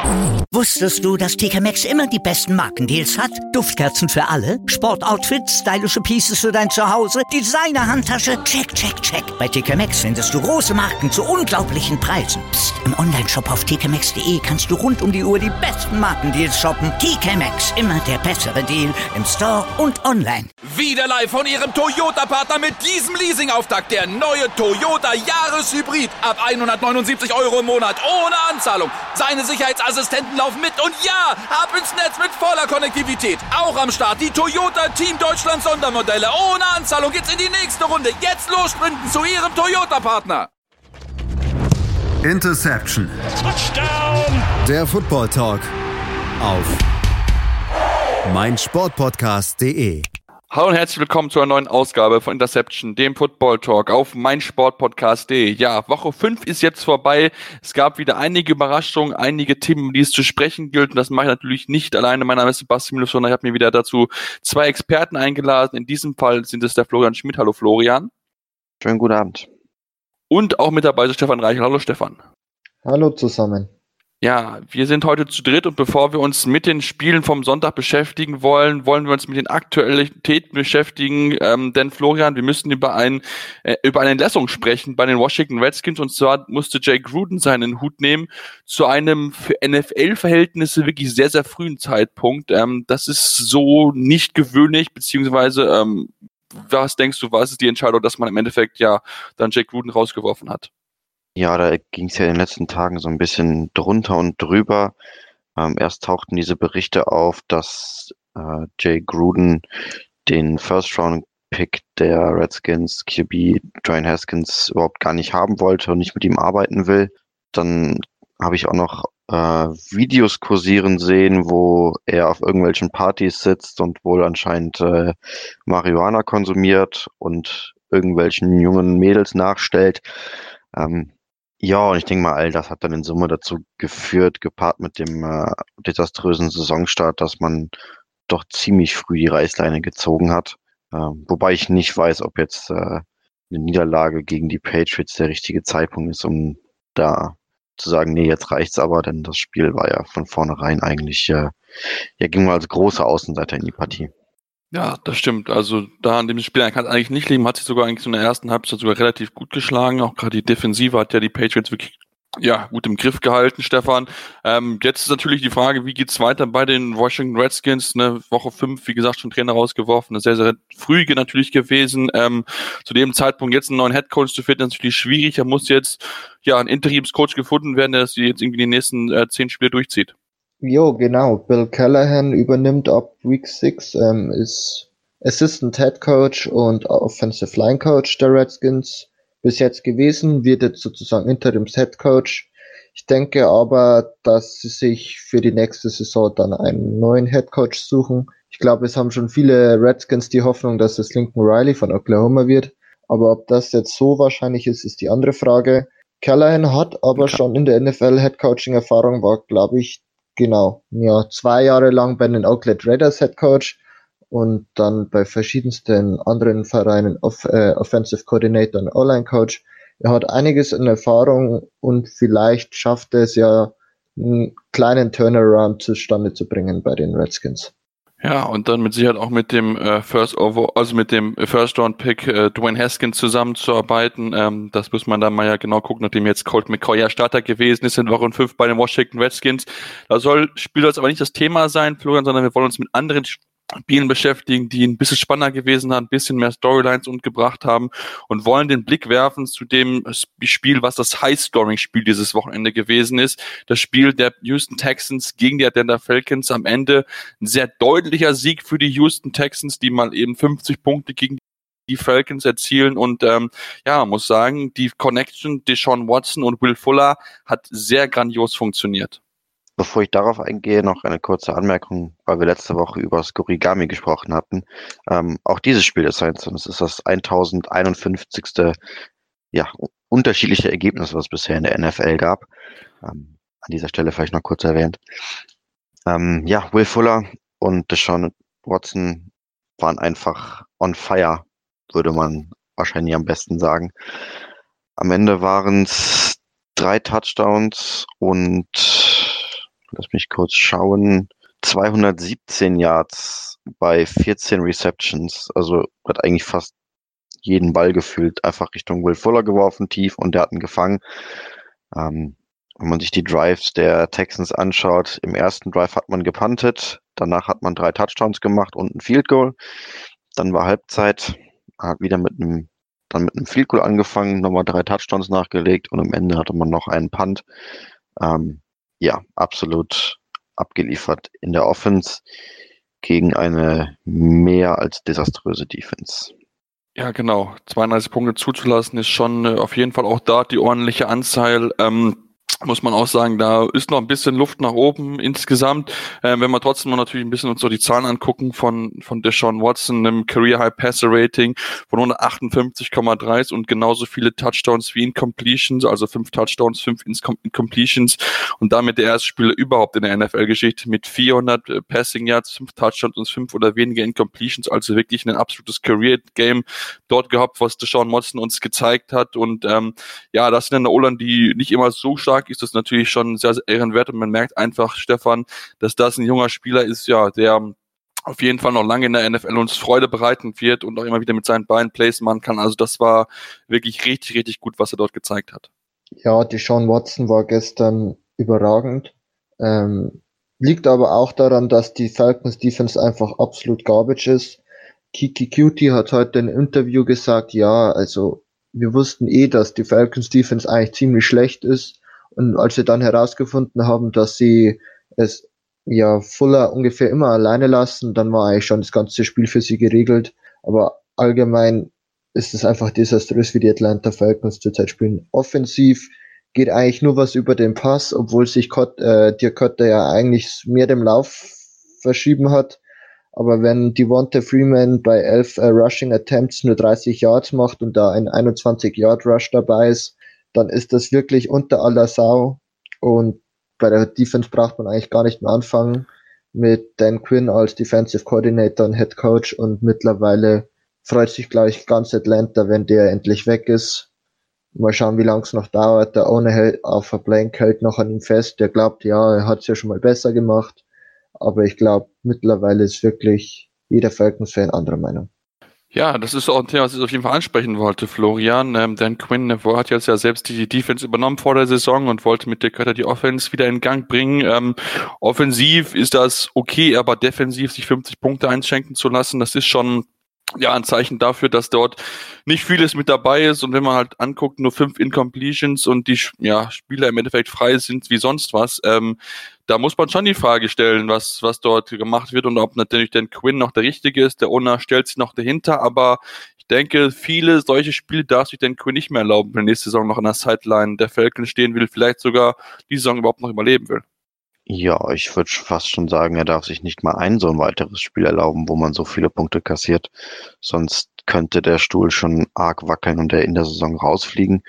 Wusstest du, dass TK Maxx immer die besten Markendeals hat? Duftkerzen für alle, Sportoutfits, stylische Pieces für dein Zuhause, Designer-Handtasche, check, check, check. Bei TK Maxx findest du große Marken zu unglaublichen Preisen. Psst. Im Onlineshop auf tkmaxx.de kannst du rund um die Uhr die besten Markendeals shoppen. TK Maxx, immer der bessere Deal im Store und online. Wieder live von Ihrem Toyota-Partner mit diesem Leasing-Auftakt. Der neue Toyota Jahreshybrid. Ab 179 € im Monat. Ohne Anzahlung. Seine Sicherheitsassistenten laufen mit. Und ja, ab ins Netz mit voller Konnektivität. Auch am Start die Toyota Team Deutschland Sondermodelle. Ohne Anzahlung geht's in die nächste Runde. Jetzt los sprinten zu Ihrem Toyota-Partner. Interception. Touchdown. Der Football Talk auf meinsportpodcast.de. Hallo und herzlich willkommen zu einer neuen Ausgabe von Interception, dem Football Talk auf meinsportpodcast.de. Ja, Woche 5 ist jetzt vorbei. Es gab wieder einige Überraschungen, einige Themen, um die es zu sprechen gilt. Und das mache ich natürlich nicht alleine. Mein Name ist Sebastian Müller, sondern ich habe mir wieder dazu 2 Experten eingeladen. In diesem Fall sind es der Florian Schmidt. Hallo Florian. Schönen guten Abend. Und auch mit dabei ist Stefan Reichel. Hallo Stefan. Hallo zusammen. Ja, wir sind heute zu dritt und bevor wir uns mit den Spielen vom Sonntag beschäftigen wollen wir uns mit den Aktualitäten beschäftigen, denn Florian, wir müssen über eine Entlassung sprechen bei den Washington Redskins und zwar musste Jay Gruden seinen Hut nehmen zu einem für NFL-Verhältnisse wirklich sehr, sehr frühen Zeitpunkt. Das ist so nicht gewöhnlich, beziehungsweise was denkst du, was ist die Entscheidung, dass man im Endeffekt ja dann Jay Gruden rausgeworfen hat? Ja, da ging es ja in den letzten Tagen so ein bisschen drunter und drüber. Erst tauchten diese Berichte auf, dass Jay Gruden den First-Round-Pick der Redskins, QB Dwayne Haskins, überhaupt gar nicht haben wollte und nicht mit ihm arbeiten will. Dann habe ich auch noch Videos kursieren sehen, wo er auf irgendwelchen Partys sitzt und wohl anscheinend Marihuana konsumiert und irgendwelchen jungen Mädels nachstellt. Ja, und ich denke mal, all das hat dann in Summe dazu geführt, gepaart mit dem desaströsen Saisonstart, dass man doch ziemlich früh die Reißleine gezogen hat. Wobei ich nicht weiß, ob jetzt eine Niederlage gegen die Patriots der richtige Zeitpunkt ist, um da zu sagen, nee, jetzt reicht's aber, denn das Spiel war ja von vornherein eigentlich, ging mal als großer Außenseiter in die Partie. Ja, das stimmt. Also da an dem Spiel kann es eigentlich nicht liegen. Hat sich sogar eigentlich so in der ersten Halbzeit sogar relativ gut geschlagen. Auch gerade die Defensive hat ja die Patriots wirklich gut im Griff gehalten, Stefan. Jetzt ist natürlich die Frage, wie geht's weiter bei den Washington Redskins? Woche 5, wie gesagt, schon Trainer rausgeworfen. Sehr, sehr früh natürlich gewesen. Zu dem Zeitpunkt jetzt einen neuen Headcoach zu finden, ist natürlich schwierig. Da muss jetzt ein Interimscoach gefunden werden, der das jetzt irgendwie die nächsten 10 Spiele durchzieht. Jo, genau. Bill Callahan übernimmt ab Week 6, ist Assistant Head Coach und Offensive Line Coach der Redskins bis jetzt gewesen, wird jetzt sozusagen Interims Head Coach. Ich denke aber, dass sie sich für die nächste Saison dann einen neuen Head Coach suchen. Ich glaube, es haben schon viele Redskins die Hoffnung, dass es Lincoln Riley von Oklahoma wird. Aber ob das jetzt so wahrscheinlich ist, ist die andere Frage. Callahan hat aber schon in der NFL Head Coaching Erfahrung, war, glaube ich, 2 Jahre lang bei den Oakland Raiders Head Coach und dann bei verschiedensten anderen Vereinen Offensive Coordinator und O-Line Coach. Er hat einiges an Erfahrung und vielleicht schafft es ja, einen kleinen Turnaround zustande zu bringen bei den Redskins. Ja, und dann mit Sicherheit auch mit dem First-Round-Pick Dwayne Haskins zusammenzuarbeiten. Das muss man dann mal ja genau gucken, nachdem jetzt Colt McCoy ja Starter gewesen ist in Woche 5 bei den Washington Redskins. Spiel soll jetzt aber nicht das Thema sein, Florian, sondern wir wollen uns mit anderen Spielen beschäftigen, die ein bisschen spannender gewesen haben, ein bisschen mehr Storylines gebracht haben und wollen den Blick werfen zu dem Spiel, was das High-Scoring-Spiel dieses Wochenende gewesen ist. Das Spiel der Houston Texans gegen die Atlanta Falcons. Am Ende ein sehr deutlicher Sieg für die Houston Texans, die mal eben 50 Punkte gegen die Falcons erzielen und man muss sagen, die Connection Deshaun Watson und Will Fuller hat sehr grandios funktioniert. Bevor ich darauf eingehe, noch eine kurze Anmerkung, weil wir letzte Woche über Scorigami gesprochen hatten. Auch dieses Spiel ist eins, und es ist das 1051. Unterschiedliche Ergebnis, was es bisher in der NFL gab. An dieser Stelle vielleicht noch kurz erwähnt. Will Fuller und Deshaun Watson waren einfach on fire, würde man wahrscheinlich am besten sagen. Am Ende waren es 3 Touchdowns und lass mich kurz schauen, 217 Yards bei 14 Receptions. Also hat eigentlich fast jeden Ball gefühlt einfach Richtung Will Fuller geworfen, tief, und der hat ihn gefangen. Wenn man sich die Drives der Texans anschaut, im ersten Drive hat man gepuntet, danach hat man 3 Touchdowns gemacht und ein Field Goal. Dann war Halbzeit, hat wieder mit einem Field Goal angefangen, nochmal 3 Touchdowns nachgelegt und am Ende hatte man noch einen Punt. Absolut abgeliefert in der Offense gegen eine mehr als desaströse Defense. Ja, genau. 32 Punkte zuzulassen ist schon auf jeden Fall auch da die ordentliche Anzahl. Muss man auch sagen, da ist noch ein bisschen Luft nach oben insgesamt. Wenn wir trotzdem noch natürlich ein bisschen uns so die Zahlen angucken von Deshaun Watson, einem Career High Passer Rating von 158,3 und genauso viele Touchdowns wie Incompletions, also 5 Touchdowns, 5 Incompletions und damit der erste Spieler überhaupt in der NFL-Geschichte mit 400 Passing Yards, 5 Touchdowns und 5 oder weniger Incompletions, also wirklich ein absolutes Career-Game dort gehabt, was Deshaun Watson uns gezeigt hat und das sind eine O-Line, die nicht immer so stark ist, das natürlich schon sehr, sehr ehrenwert und man merkt einfach, Stefan, dass das ein junger Spieler ist, ja, der auf jeden Fall noch lange in der NFL uns Freude bereiten wird und auch immer wieder mit seinen Beinen Plays machen kann. Also das war wirklich richtig, richtig gut, was er dort gezeigt hat. Ja, Deshaun Watson war gestern überragend. Liegt aber auch daran, dass die Falcons Defense einfach absolut garbage ist. Kiki Cutie hat heute in einem Interview gesagt, ja, also wir wussten dass die Falcons Defense eigentlich ziemlich schlecht ist. Und als sie dann herausgefunden haben, dass sie es Fuller ungefähr immer alleine lassen, dann war eigentlich schon das ganze Spiel für sie geregelt. Aber allgemein ist es einfach desaströs, wie die Atlanta Falcons zurzeit spielen. Offensiv geht eigentlich nur was über den Pass, obwohl sich Dirk Koetter ja eigentlich mehr dem Lauf verschrieben hat. Aber wenn Devonta Freeman bei 11 Rushing Attempts nur 30 Yards macht und da ein 21-Yard-Rush dabei ist, dann ist das wirklich unter aller Sau. Und bei der Defense braucht man eigentlich gar nicht mehr anfangen mit Dan Quinn als Defensive Coordinator und Head Coach. Und mittlerweile freut sich, glaube ich, ganz Atlanta, wenn der endlich weg ist. Mal schauen, wie lange es noch dauert. Der Owner auf der Blank hält noch an ihm fest. Der glaubt, ja, er hat es ja schon mal besser gemacht. Aber ich glaube, mittlerweile ist wirklich jeder Falcons-Fan anderer Meinung. Ja, das ist auch ein Thema, was ich auf jeden Fall ansprechen wollte, Florian. Dan Quinn hat jetzt ja selbst die Defense übernommen vor der Saison und wollte mit Dirk Koetter die Offense wieder in Gang bringen. Offensiv ist das okay, aber defensiv sich 50 Punkte einschenken zu lassen, das ist schon ein Zeichen dafür, dass dort nicht vieles mit dabei ist und wenn man halt anguckt, nur 5 Incompletions und die Spieler im Endeffekt frei sind wie sonst was, da muss man schon die Frage stellen, was dort gemacht wird und ob natürlich Dan Quinn noch der Richtige ist. Der Owner stellt sich noch dahinter, aber ich denke, viele solche Spiele darf sich Dan Quinn nicht mehr erlauben, wenn er nächste Saison noch an der Sideline der Falcons stehen will, vielleicht sogar die Saison überhaupt noch überleben will. Ja, ich würde fast schon sagen, er darf sich nicht mal so ein weiteres Spiel erlauben, wo man so viele Punkte kassiert. Sonst könnte der Stuhl schon arg wackeln und er in der Saison rausfliegen.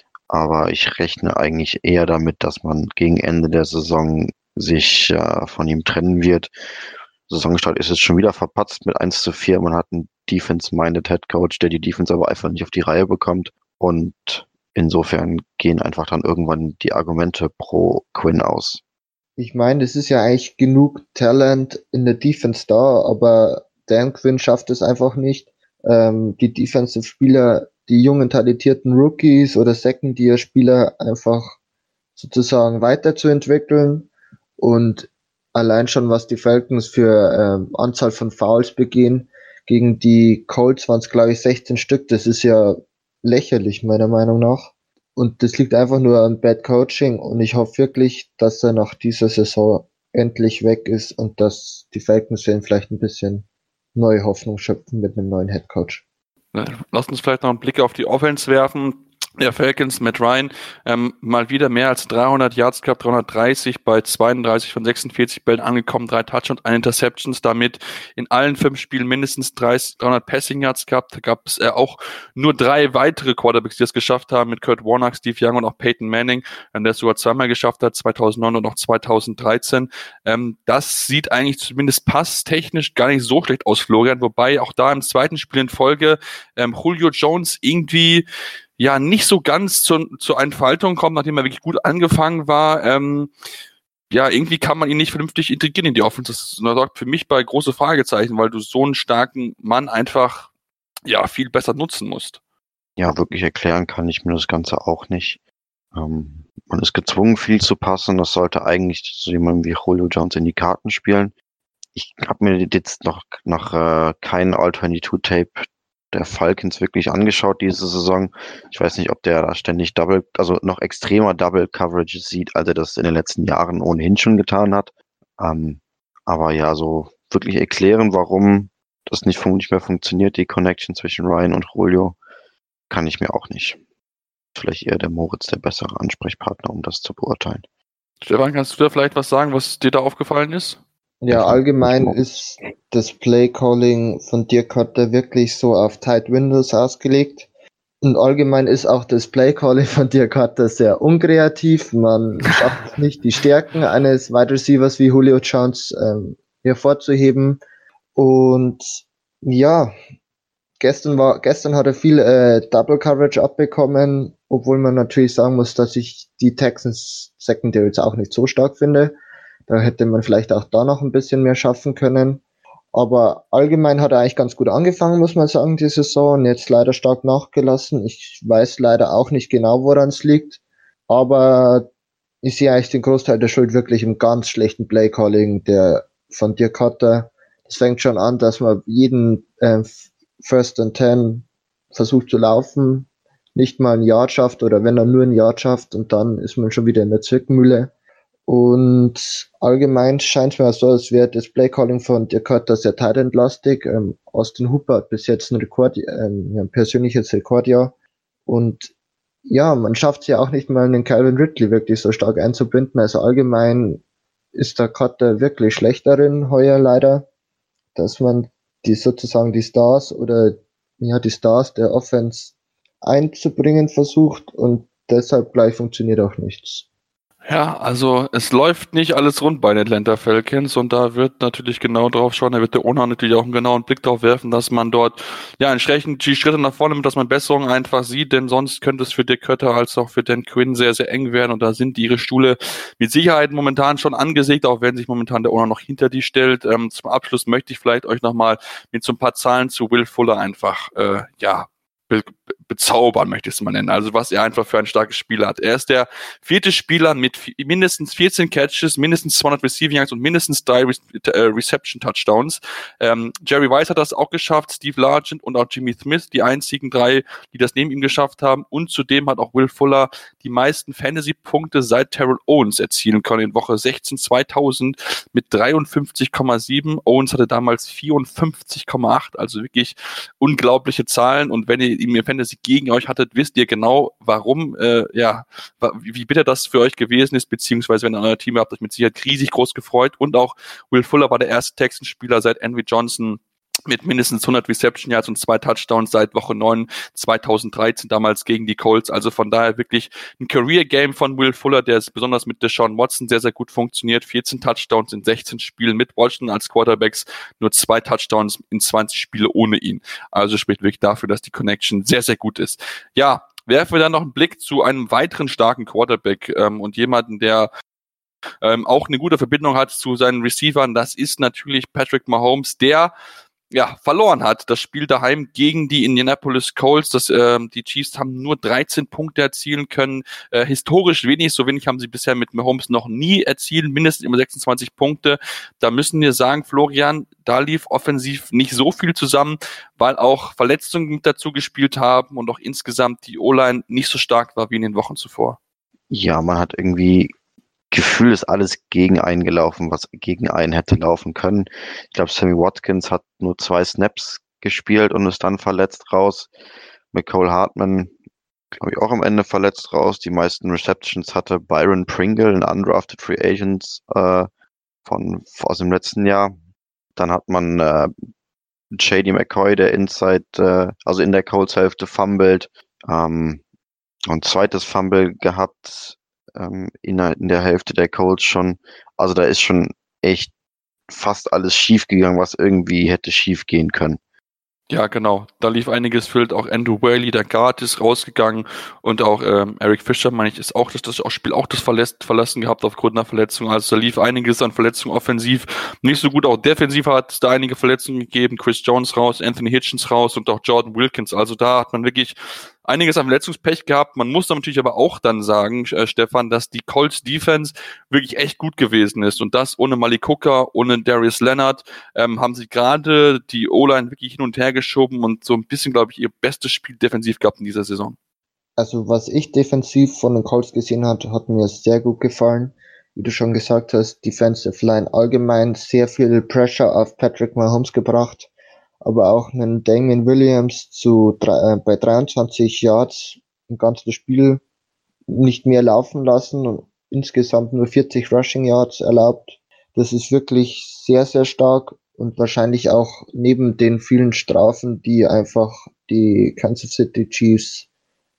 Aber ich rechne eigentlich eher damit, dass man gegen Ende der Saison sich von ihm trennen wird. Saisonstart ist es schon wieder verpatzt mit 1:4. Man hat einen Defense-minded Head Coach, der die Defense aber einfach nicht auf die Reihe bekommt. Und insofern gehen einfach dann irgendwann die Argumente pro Quinn aus. Ich meine, es ist ja eigentlich genug Talent in der Defense da, aber Dan Quinn schafft es einfach nicht, die Defensive-Spieler, die jungen, talentierten Rookies oder Second-Year-Spieler einfach sozusagen weiterzuentwickeln. Und allein schon, was die Falcons für Anzahl von Fouls begehen, gegen die Colts waren es, glaube ich, 16 Stück. Das ist ja lächerlich, meiner Meinung nach. Und das liegt einfach nur an Bad Coaching. Und ich hoffe wirklich, dass er nach dieser Saison endlich weg ist und dass die Falcons vielleicht ein bisschen neue Hoffnung schöpfen mit einem neuen Head Coach. Lass uns vielleicht noch einen Blick auf die Offense werfen. Der Falcons, Matt Ryan, mal wieder mehr als 300 Yards gehabt, 330 bei 32 von 46 Bällen angekommen, 3 Touchdowns, 1 Interceptions, damit in allen 5 Spielen mindestens 300 Passing Yards gehabt. Da gab es auch nur 3 weitere Quarterbacks, die es geschafft haben, mit Kurt Warner, Steve Young und auch Peyton Manning, der es sogar zweimal geschafft hat, 2009 und auch 2013. Das sieht eigentlich zumindest passtechnisch gar nicht so schlecht aus, Florian, wobei auch da im zweiten Spiel in Folge Julio Jones irgendwie nicht so ganz zur Entfaltung kommt, nachdem er wirklich gut angefangen war. ja, irgendwie kann man ihn nicht vernünftig integrieren in die Offense. Das sorgt für mich bei große Fragezeichen, weil du so einen starken Mann einfach viel besser nutzen musst. Ja, wirklich erklären kann ich mir das Ganze auch nicht. Man ist gezwungen, viel zu passen. Das sollte eigentlich so jemand wie Julio Jones in die Karten spielen. Ich habe mir jetzt noch kein All-22-Tape der Falcons wirklich angeschaut diese Saison. Ich weiß nicht, ob der da ständig noch extremer Double Coverage sieht, als er das in den letzten Jahren ohnehin schon getan hat. Aber ja, so wirklich erklären, warum das nicht mehr funktioniert, die Connection zwischen Ryan und Julio, kann ich mir auch nicht. Vielleicht eher der Moritz der bessere Ansprechpartner, um das zu beurteilen. Stefan, kannst du da vielleicht was sagen, was dir da aufgefallen ist? Ja, allgemein ist das Play-Calling von Dirk Koetter wirklich so auf Tight Windows ausgelegt. Und allgemein ist auch das Play-Calling von Dirk Koetter sehr unkreativ. Man schafft es nicht, die Stärken eines Wide Receivers wie Julio Jones hervorzuheben. Und ja, gestern hat er viel Double Coverage abbekommen, obwohl man natürlich sagen muss, dass ich die Texans Secondary jetzt auch nicht so stark finde. Da hätte man vielleicht auch da noch ein bisschen mehr schaffen können. Aber allgemein hat er eigentlich ganz gut angefangen, muss man sagen, die Saison. Und jetzt leider stark nachgelassen. Ich weiß leider auch nicht genau, woran es liegt. Aber ich sehe eigentlich den Großteil der Schuld wirklich im ganz schlechten Play-Calling von Dirk Koetter. Das fängt schon an, dass man jeden First and 10 versucht zu laufen, nicht mal ein Yard schafft oder wenn er nur ein Yard schafft und dann ist man schon wieder in der Zwickmühle. Und allgemein scheint es mir so, als wäre das Playcalling von Dirk Koetter sehr tight-end-lastig. Austin Hooper hat bis jetzt ein persönliches Rekordjahr. Und ja, man schafft es ja auch nicht mal, einen Calvin Ridley wirklich so stark einzubinden. Also allgemein ist der Koetter wirklich schlecht darin, heuer leider, dass man die Stars der Offense einzubringen versucht und deshalb gleich funktioniert auch nichts. Ja, also es läuft nicht alles rund bei den Atlanta Falcons und da wird natürlich genau drauf schauen, da wird der Owner natürlich auch einen genauen Blick drauf werfen, dass man dort entsprechend die Schritte nach vorne nimmt, dass man Besserungen einfach sieht, denn sonst könnte es für Dirk Koetter als auch für Dan Quinn sehr, sehr eng werden und da sind ihre Stühle mit Sicherheit momentan schon angesägt, auch wenn sich momentan der Owner noch hinter die stellt. Zum Abschluss möchte ich vielleicht euch nochmal mit so ein paar Zahlen zu Will Fuller einfach, bezaubern, möchte ich es mal nennen. Also was er einfach für ein starkes Spiel hat. Er ist der 4. Spieler mit mindestens 14 Catches, mindestens 200 Receiving Yards und mindestens 3 Reception Touchdowns. Jerry Wise hat das auch geschafft, Steve Largent und auch Jimmy Smith, die einzigen 3, die das neben ihm geschafft haben. Und zudem hat auch Will Fuller die meisten Fantasy-Punkte seit Terrell Owens erzielen können. In Woche 16 2000 mit 53,7. Owens hatte damals 54,8. Also wirklich unglaubliche Zahlen. Und wenn ihr im Fantasy gegen euch hattet, wisst ihr genau, warum, wie bitter das für euch gewesen ist, beziehungsweise wenn ihr euer Team habt, euch mit Sicherheit riesig groß gefreut. Und auch Will Fuller war der erste Texans-Spieler seit Henry Johnson mit mindestens 100 Reception Yards und 2 Touchdowns seit Woche 9 2013, damals gegen die Colts. Also von daher wirklich ein Career-Game von Will Fuller, der besonders mit Deshaun Watson sehr, sehr gut funktioniert. 14 Touchdowns in 16 Spielen mit Washington als Quarterbacks, nur 2 Touchdowns in 20 Spiele ohne ihn. Also spricht wirklich dafür, dass die Connection sehr, sehr gut ist. Ja, werfen wir dann noch einen Blick zu einem weiteren starken Quarterback und jemanden, der auch eine gute Verbindung hat zu seinen Receivern. Das ist natürlich Patrick Mahomes, der verloren hat. Das Spiel daheim gegen die Indianapolis Colts. Die Chiefs haben nur 13 Punkte erzielen können. Historisch wenig, so wenig haben sie bisher mit Mahomes noch nie erzielt. Mindestens immer 26 Punkte. Da müssen wir sagen, Florian, da lief offensiv nicht so viel zusammen, weil auch Verletzungen mit dazu gespielt haben und auch insgesamt die O-Line nicht so stark war wie in den Wochen zuvor. Ja, man hat irgendwie Gefühl, ist alles gegen einen gelaufen, was gegen einen hätte laufen können. Ich glaube, Sammy Watkins hat nur 2 Snaps gespielt und ist dann verletzt raus. Mecole Hardman, glaube ich, auch am Ende verletzt raus. Die meisten Receptions hatte Byron Pringle, ein undrafted Free Agent aus dem letzten Jahr. Dann hat man JD McCoy, der also in der Colts-Hälfte fummelt. Und zweites Fumble gehabt in der Hälfte der Colts schon. Also da ist schon echt fast alles schief gegangen, was irgendwie hätte schief gehen können. Ja, genau. Da lief einiges wild. Auch Andrew Whaley, der Guard, ist rausgegangen und auch Eric Fischer, meine ich, ist auch das Spiel auch das verlassen gehabt aufgrund einer Verletzung. Also da lief einiges an Verletzungen offensiv. Nicht so gut, auch defensiv hat es da einige Verletzungen gegeben. Chris Jones raus, Anthony Hitchens raus und auch Jordan Wilkins. Also da hat man wirklich einiges an Verletzungspech gehabt. Man muss natürlich aber auch dann sagen, Stefan, dass die Colts Defense wirklich echt gut gewesen ist. Und das ohne Malik Hooker, ohne Darius Leonard, haben sie gerade die O-Line wirklich hin und her geschoben und so ein bisschen, glaube ich, ihr bestes Spiel defensiv gehabt in dieser Saison. Also was ich defensiv von den Colts gesehen hat mir sehr gut gefallen. Wie du schon gesagt hast, Defensive Line allgemein sehr viel Pressure auf Patrick Mahomes gebracht. Aber auch einen Damien Williams bei 23 Yards im ganzen Spiel nicht mehr laufen lassen und insgesamt nur 40 Rushing Yards erlaubt. Das ist wirklich sehr, sehr stark und wahrscheinlich auch neben den vielen Strafen, die einfach die Kansas City Chiefs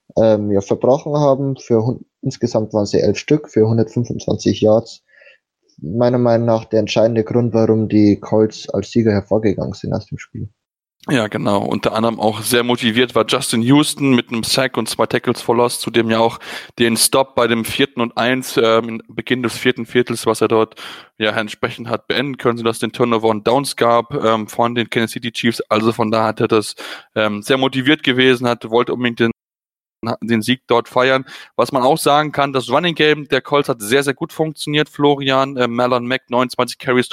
verbrochen haben. Insgesamt waren sie 11 Stück für 125 Yards. Meiner Meinung nach der entscheidende Grund, warum die Colts als Sieger hervorgegangen sind aus dem Spiel. Ja, genau. Unter anderem auch sehr motiviert war Justin Houston mit einem Sack und 2 Tackles for Loss, zudem ja auch den Stop bei dem 4. und 1 im Beginn des 4. Viertels, was er dort ja entsprechend hat beenden können, sodass es den Turnover und Downs gab von den Kansas City Chiefs. Also von da hat er das sehr motiviert gewesen, wollte unbedingt den Sieg dort feiern. Was man auch sagen kann, das Running Game der Colts hat sehr, sehr gut funktioniert. Florian, Marlon Mack, 29 Carries,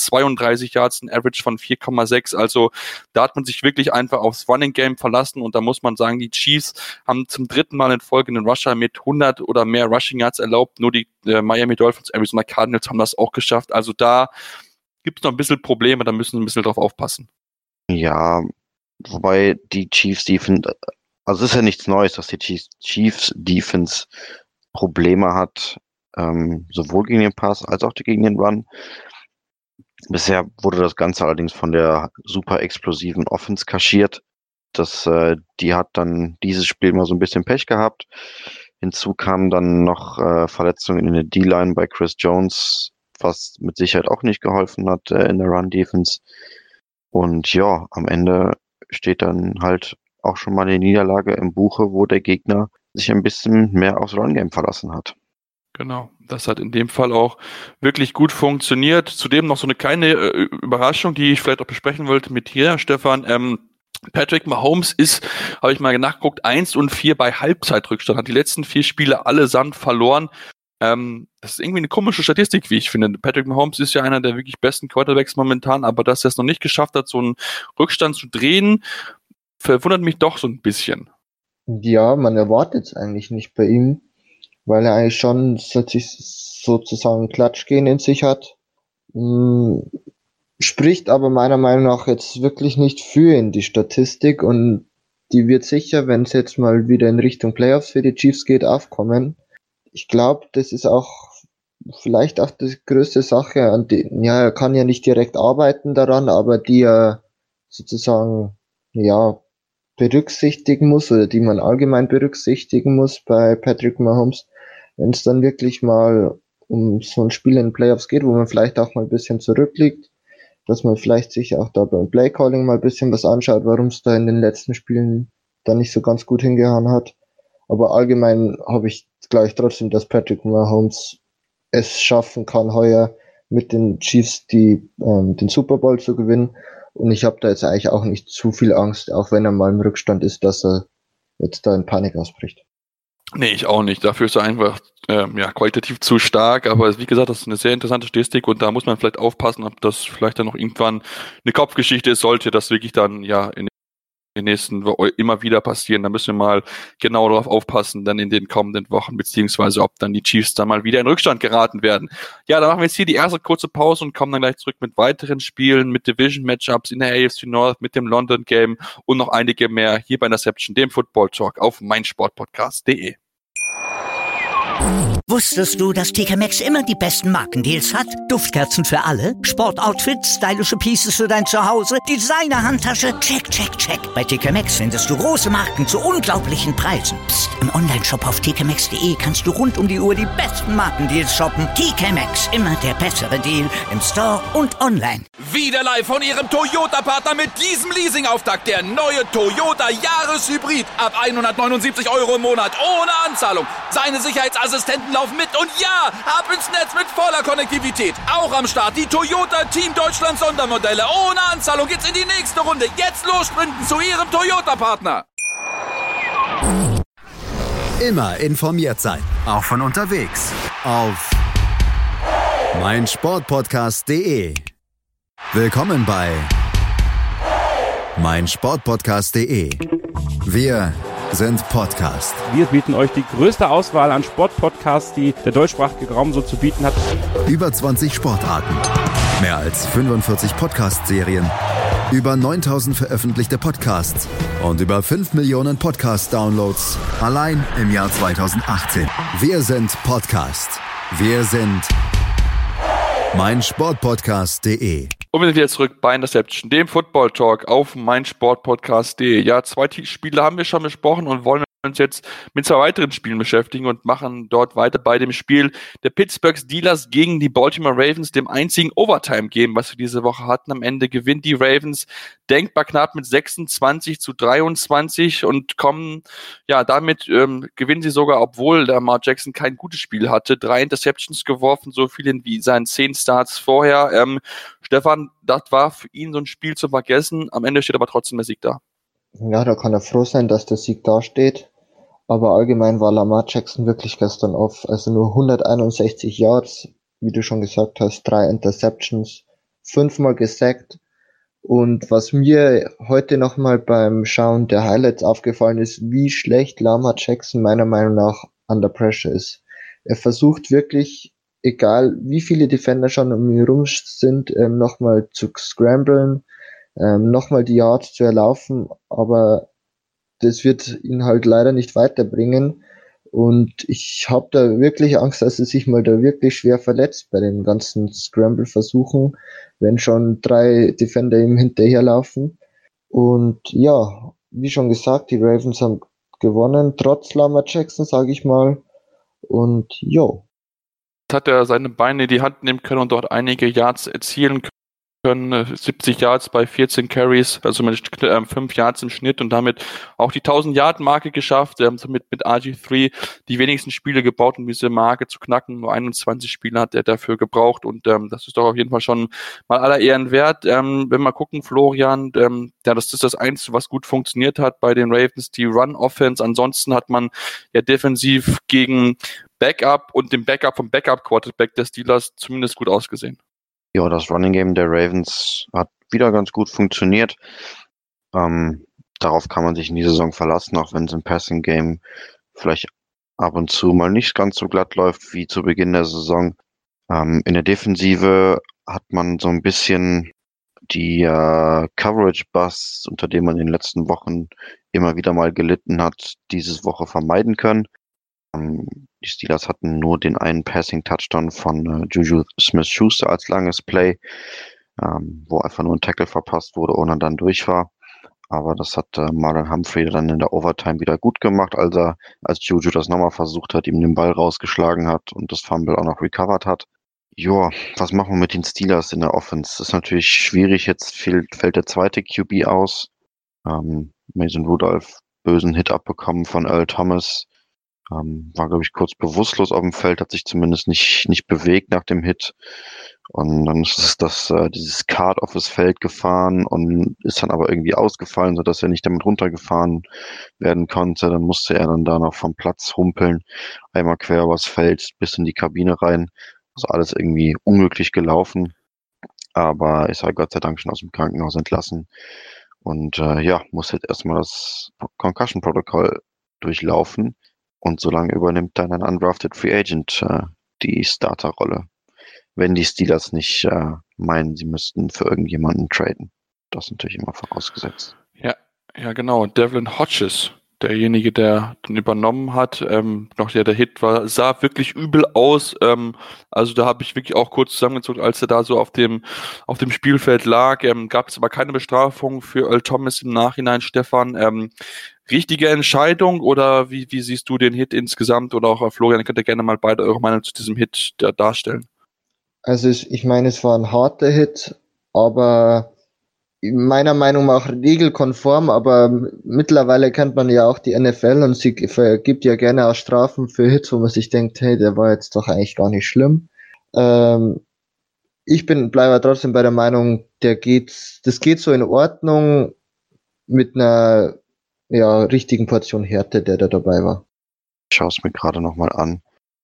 132 Yards, ein Average von 4,6. Also da hat man sich wirklich einfach aufs Running Game verlassen und da muss man sagen, die Chiefs haben zum 3. Mal in Folge einen Rusher mit 100 oder mehr Rushing Yards erlaubt. Nur die Miami Dolphins, Arizona Cardinals haben das auch geschafft. Also da gibt es noch ein bisschen Probleme, da müssen wir ein bisschen drauf aufpassen. Ja, wobei die Chiefs Defense, also es ist ja nichts Neues, dass die Chiefs Defense Probleme hat, sowohl gegen den Pass als auch gegen den Run. Bisher wurde das Ganze allerdings von der super explosiven Offense kaschiert. Die hat dann dieses Spiel mal so ein bisschen Pech gehabt. Hinzu kamen dann noch Verletzungen in der D-Line bei Chris Jones, was mit Sicherheit auch nicht geholfen hat in der Run-Defense. Und ja, am Ende steht dann halt auch schon mal eine Niederlage im Buche, wo der Gegner sich ein bisschen mehr aufs Run-Game verlassen hat. Genau, das hat in dem Fall auch wirklich gut funktioniert. Zudem noch so eine kleine Überraschung, die ich vielleicht auch besprechen wollte mit dir, Stefan. Patrick Mahomes ist, habe ich mal nachgeguckt, 1-4 bei Halbzeitrückstand, hat die letzten 4 Spiele allesamt verloren. Das ist irgendwie eine komische Statistik, wie ich finde. Patrick Mahomes ist ja einer der wirklich besten Quarterbacks momentan, aber dass er es noch nicht geschafft hat, so einen Rückstand zu drehen, verwundert mich doch so ein bisschen. Ja, man erwartet es eigentlich nicht bei ihm, weil er eigentlich schon sozusagen Klatschgehen in sich hat. Spricht aber meiner Meinung nach jetzt wirklich nicht für ihn, die Statistik, und die wird sicher, wenn es jetzt mal wieder in Richtung Playoffs für die Chiefs geht, aufkommen. Ich glaube, das ist auch vielleicht auch die größte Sache, er kann ja nicht direkt arbeiten daran, aber die er sozusagen, berücksichtigen muss oder die man allgemein berücksichtigen muss bei Patrick Mahomes, wenn es dann wirklich mal um so ein Spiel in den Playoffs geht, wo man vielleicht auch mal ein bisschen zurückliegt, dass man vielleicht sich auch da beim Playcalling mal ein bisschen was anschaut, warum es da in den letzten Spielen dann nicht so ganz gut hingehauen hat. Aber allgemein glaube ich trotzdem, dass Patrick Mahomes es schaffen kann, heuer mit den Chiefs den Super Bowl zu gewinnen. Und ich habe da jetzt eigentlich auch nicht zu viel Angst, auch wenn er mal im Rückstand ist, dass er jetzt da in Panik ausbricht. Nee, ich auch nicht. Dafür ist er einfach qualitativ zu stark. Aber wie gesagt, das ist eine sehr interessante Statistik und da muss man vielleicht aufpassen, ob das vielleicht dann noch irgendwann eine Kopfgeschichte ist, sollte das wirklich dann in den nächsten Wochen immer wieder passieren. Da müssen wir mal genau darauf aufpassen, dann in den kommenden Wochen, beziehungsweise ob dann die Chiefs dann mal wieder in Rückstand geraten werden. Ja, dann machen wir jetzt hier die erste kurze Pause und kommen dann gleich zurück mit weiteren Spielen, mit Division-Matchups in der AFC North, mit dem London Game und noch einige mehr hier bei Interception, dem Football Talk auf meinsportpodcast.de. Wusstest du, dass TK Maxx immer die besten Markendeals hat? Duftkerzen für alle, Sportoutfits, stylische Pieces für dein Zuhause, Designer-Handtasche, check, check, check. Bei TK Maxx findest du große Marken zu unglaublichen Preisen. Psst. Im Onlineshop auf tkmaxx.de kannst du rund um die Uhr die besten Markendeals shoppen. TK Maxx, immer der bessere Deal im Store und online. Wieder live von Ihrem Toyota-Partner mit diesem Leasing-Auftakt. Der neue Toyota Jahreshybrid. Ab 179 € im Monat. Ohne Anzahlung. Seine Sicherheitsassistenten laufen mit. Und ja, ab ins Netz mit voller Konnektivität. Auch am Start die Toyota Team Deutschland Sondermodelle. Ohne Anzahlung geht's in die nächste Runde. Jetzt los sprinten zu Ihrem Toyota-Partner. Immer informiert sein. Auch von unterwegs. Auf meinsportpodcast.de. Willkommen bei meinsportpodcast.de. Wir sind Podcast. Wir bieten euch die größte Auswahl an Sportpodcasts, die der deutschsprachige Raum so zu bieten hat. Über 20 Sportarten. Mehr als 45 Podcast-Serien. Über 9000 veröffentlichte Podcasts. Und über 5 Millionen Podcast-Downloads. Allein im Jahr 2018. Wir sind Podcast. Wir sind meinsportpodcast.de. Und wir sind wieder zurück bei Interception, dem Football Talk auf meinsportpodcast.de. Ja, 2 Spiele haben wir schon besprochen und wollen uns jetzt mit 2 weiteren Spielen beschäftigen und machen dort weiter bei dem Spiel der Pittsburgh Steelers gegen die Baltimore Ravens, dem einzigen Overtime-Game, was wir diese Woche hatten. Am Ende gewinnt die Ravens denkbar knapp mit 26-23 und kommen, ja, damit gewinnen sie sogar, obwohl Lamar Jackson kein gutes Spiel hatte. 3 Interceptions geworfen, so viele wie seinen 10 Starts vorher. Stefan, das war für ihn so ein Spiel zu vergessen. Am Ende steht aber trotzdem der Sieg da. Ja, da kann er froh sein, dass der Sieg dasteht. Aber allgemein war Lamar Jackson wirklich gestern off. Also nur 161 Yards, wie du schon gesagt hast, 3 Interceptions, 5-mal gesackt. Und was mir heute nochmal beim Schauen der Highlights aufgefallen ist, wie schlecht Lamar Jackson meiner Meinung nach under pressure ist. Er versucht wirklich, egal wie viele Defender schon um ihn herum sind, nochmal zu scramblen, nochmal die Yards zu erlaufen, aber das wird ihn halt leider nicht weiterbringen. Und ich habe da wirklich Angst, dass er sich mal da wirklich schwer verletzt bei den ganzen Scramble-Versuchen, wenn schon 3 Defender ihm hinterherlaufen. Und ja, wie schon gesagt, die Ravens haben gewonnen, trotz Lamar Jackson, sage ich mal. Und jo. Hat er seine Beine in die Hand nehmen können und dort einige Yards erzielen können. 70 Yards bei 14 Carries, also mit 5 Yards im Schnitt und damit auch die 1000-Yard-Marke geschafft. Somit mit RG3 die wenigsten Spiele gebaut, um diese Marke zu knacken. Nur 21 Spiele hat er dafür gebraucht und das ist doch auf jeden Fall schon mal aller Ehren wert. Wenn wir mal gucken, Florian, ja, das ist das Einzige, was gut funktioniert hat bei den Ravens, die Run-Offense. Ansonsten hat man ja defensiv gegen Backup und dem Backup vom Backup-Quarterback der Steelers zumindest gut ausgesehen. Ja, das Running Game der Ravens hat wieder ganz gut funktioniert. Darauf kann man sich in die Saison verlassen, auch wenn es im Passing Game vielleicht ab und zu mal nicht ganz so glatt läuft wie zu Beginn der Saison. In der Defensive hat man so ein bisschen die Coverage Busts, unter dem man in den letzten Wochen immer wieder mal gelitten hat, diese Woche vermeiden können. Die Steelers hatten nur den einen Passing-Touchdown von Juju Smith-Schuster als langes Play, wo einfach nur ein Tackle verpasst wurde, ohne dann durch war. Aber das hat Marlon Humphrey dann in der Overtime wieder gut gemacht, als Juju das nochmal versucht hat, ihm den Ball rausgeschlagen hat und das Fumble auch noch recovered hat. Joa, was machen wir mit den Steelers in der Offense? Das ist natürlich schwierig, jetzt fällt der zweite QB aus. Mason Rudolph bösen Hit abbekommen von Earl Thomas. War, glaube ich, kurz bewusstlos auf dem Feld, hat sich zumindest nicht bewegt nach dem Hit. Und dann ist dieses Kart auf das Feld gefahren und ist dann aber irgendwie ausgefallen, sodass er nicht damit runtergefahren werden konnte. Dann musste er dann da noch vom Platz humpeln, einmal quer übers Feld bis in die Kabine rein. Also alles irgendwie unglücklich gelaufen. Aber ist halt Gott sei Dank schon aus dem Krankenhaus entlassen. Und muss jetzt erstmal das Concussion-Protokoll durchlaufen. Und solange übernimmt dann ein undrafted Free Agent die Starterrolle, wenn die Steelers nicht meinen, sie müssten für irgendjemanden traden. Das ist natürlich immer vorausgesetzt. Ja, genau. Devlin Hodges, derjenige, der dann übernommen hat. Noch der Hit sah wirklich übel aus. Also da habe ich wirklich auch kurz zusammengezogen, als er da so auf dem Spielfeld lag. Gab es aber keine Bestrafung für Earl Thomas im Nachhinein, Stefan. Richtige Entscheidung oder wie siehst du den Hit insgesamt? Oder auch Florian, könnt ihr gerne mal beide eure Meinung zu diesem Hit darstellen. Also ich meine, es war ein harter Hit, aber meiner Meinung nach regelkonform, aber mittlerweile kennt man ja auch die NFL und sie vergibt ja gerne auch Strafen für Hits, wo man sich denkt, hey, der war jetzt doch eigentlich gar nicht schlimm. Ich bleibe trotzdem bei der Meinung, das geht so in Ordnung mit einer richtigen Portion Härte, der da dabei war. Ich schaue es mir gerade nochmal an.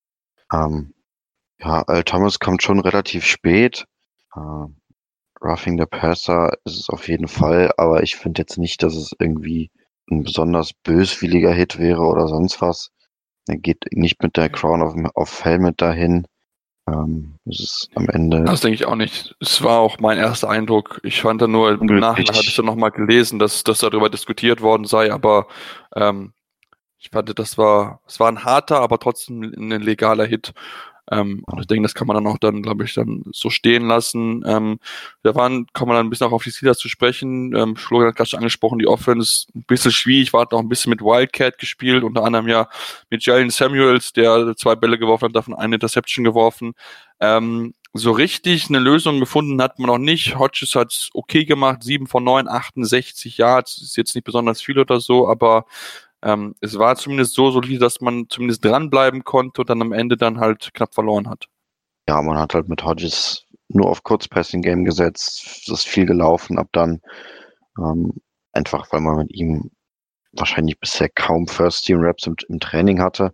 Earl Thomas kommt schon relativ spät. Roughing the Passer ist es auf jeden Fall, aber ich finde jetzt nicht, dass es irgendwie ein besonders böswilliger Hit wäre oder sonst was. Er geht nicht mit der Crown auf Helmet dahin. Es ist am Ende... Das denke ich auch nicht. Es war auch mein erster Eindruck. Ich fand dann nur, im Nachhinein hatte ich dann nochmal gelesen, dass darüber diskutiert worden sei, aber ich fand, es war ein harter, aber trotzdem ein legaler Hit. Und ich denke, das kann man dann auch glaube ich, so stehen lassen. Kommen wir dann ein bisschen auch auf die Steelers zu sprechen. Florian hat gerade schon angesprochen, die Offense ein bisschen schwierig, war auch ein bisschen mit Wildcat gespielt, unter anderem ja mit Jalen Samuels, der 2 Bälle geworfen hat, davon eine Interception geworfen. So richtig eine Lösung gefunden hat man noch nicht. Hodges hat es okay gemacht, 7 von 9, 68 Yards, ist jetzt nicht besonders viel oder so, aber es war zumindest so solide, dass man zumindest dranbleiben konnte und dann am Ende dann halt knapp verloren hat. Ja, man hat halt mit Hodges nur auf Kurzpassing-Game gesetzt, es ist viel gelaufen ab dann, einfach weil man mit ihm wahrscheinlich bisher kaum First-Team-Reps im Training hatte.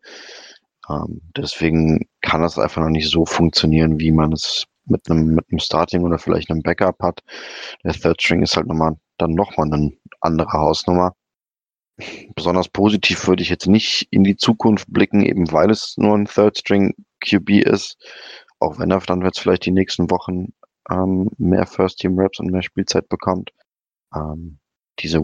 Deswegen kann das einfach noch nicht so funktionieren, wie man es mit einem Starting oder vielleicht einem Backup hat. Der Third String ist halt nochmal eine andere Hausnummer. Besonders positiv würde ich jetzt nicht in die Zukunft blicken, eben weil es nur ein Third-String QB ist, auch wenn er dann jetzt vielleicht die nächsten Wochen mehr First-Team-Reps und mehr Spielzeit bekommt. Diese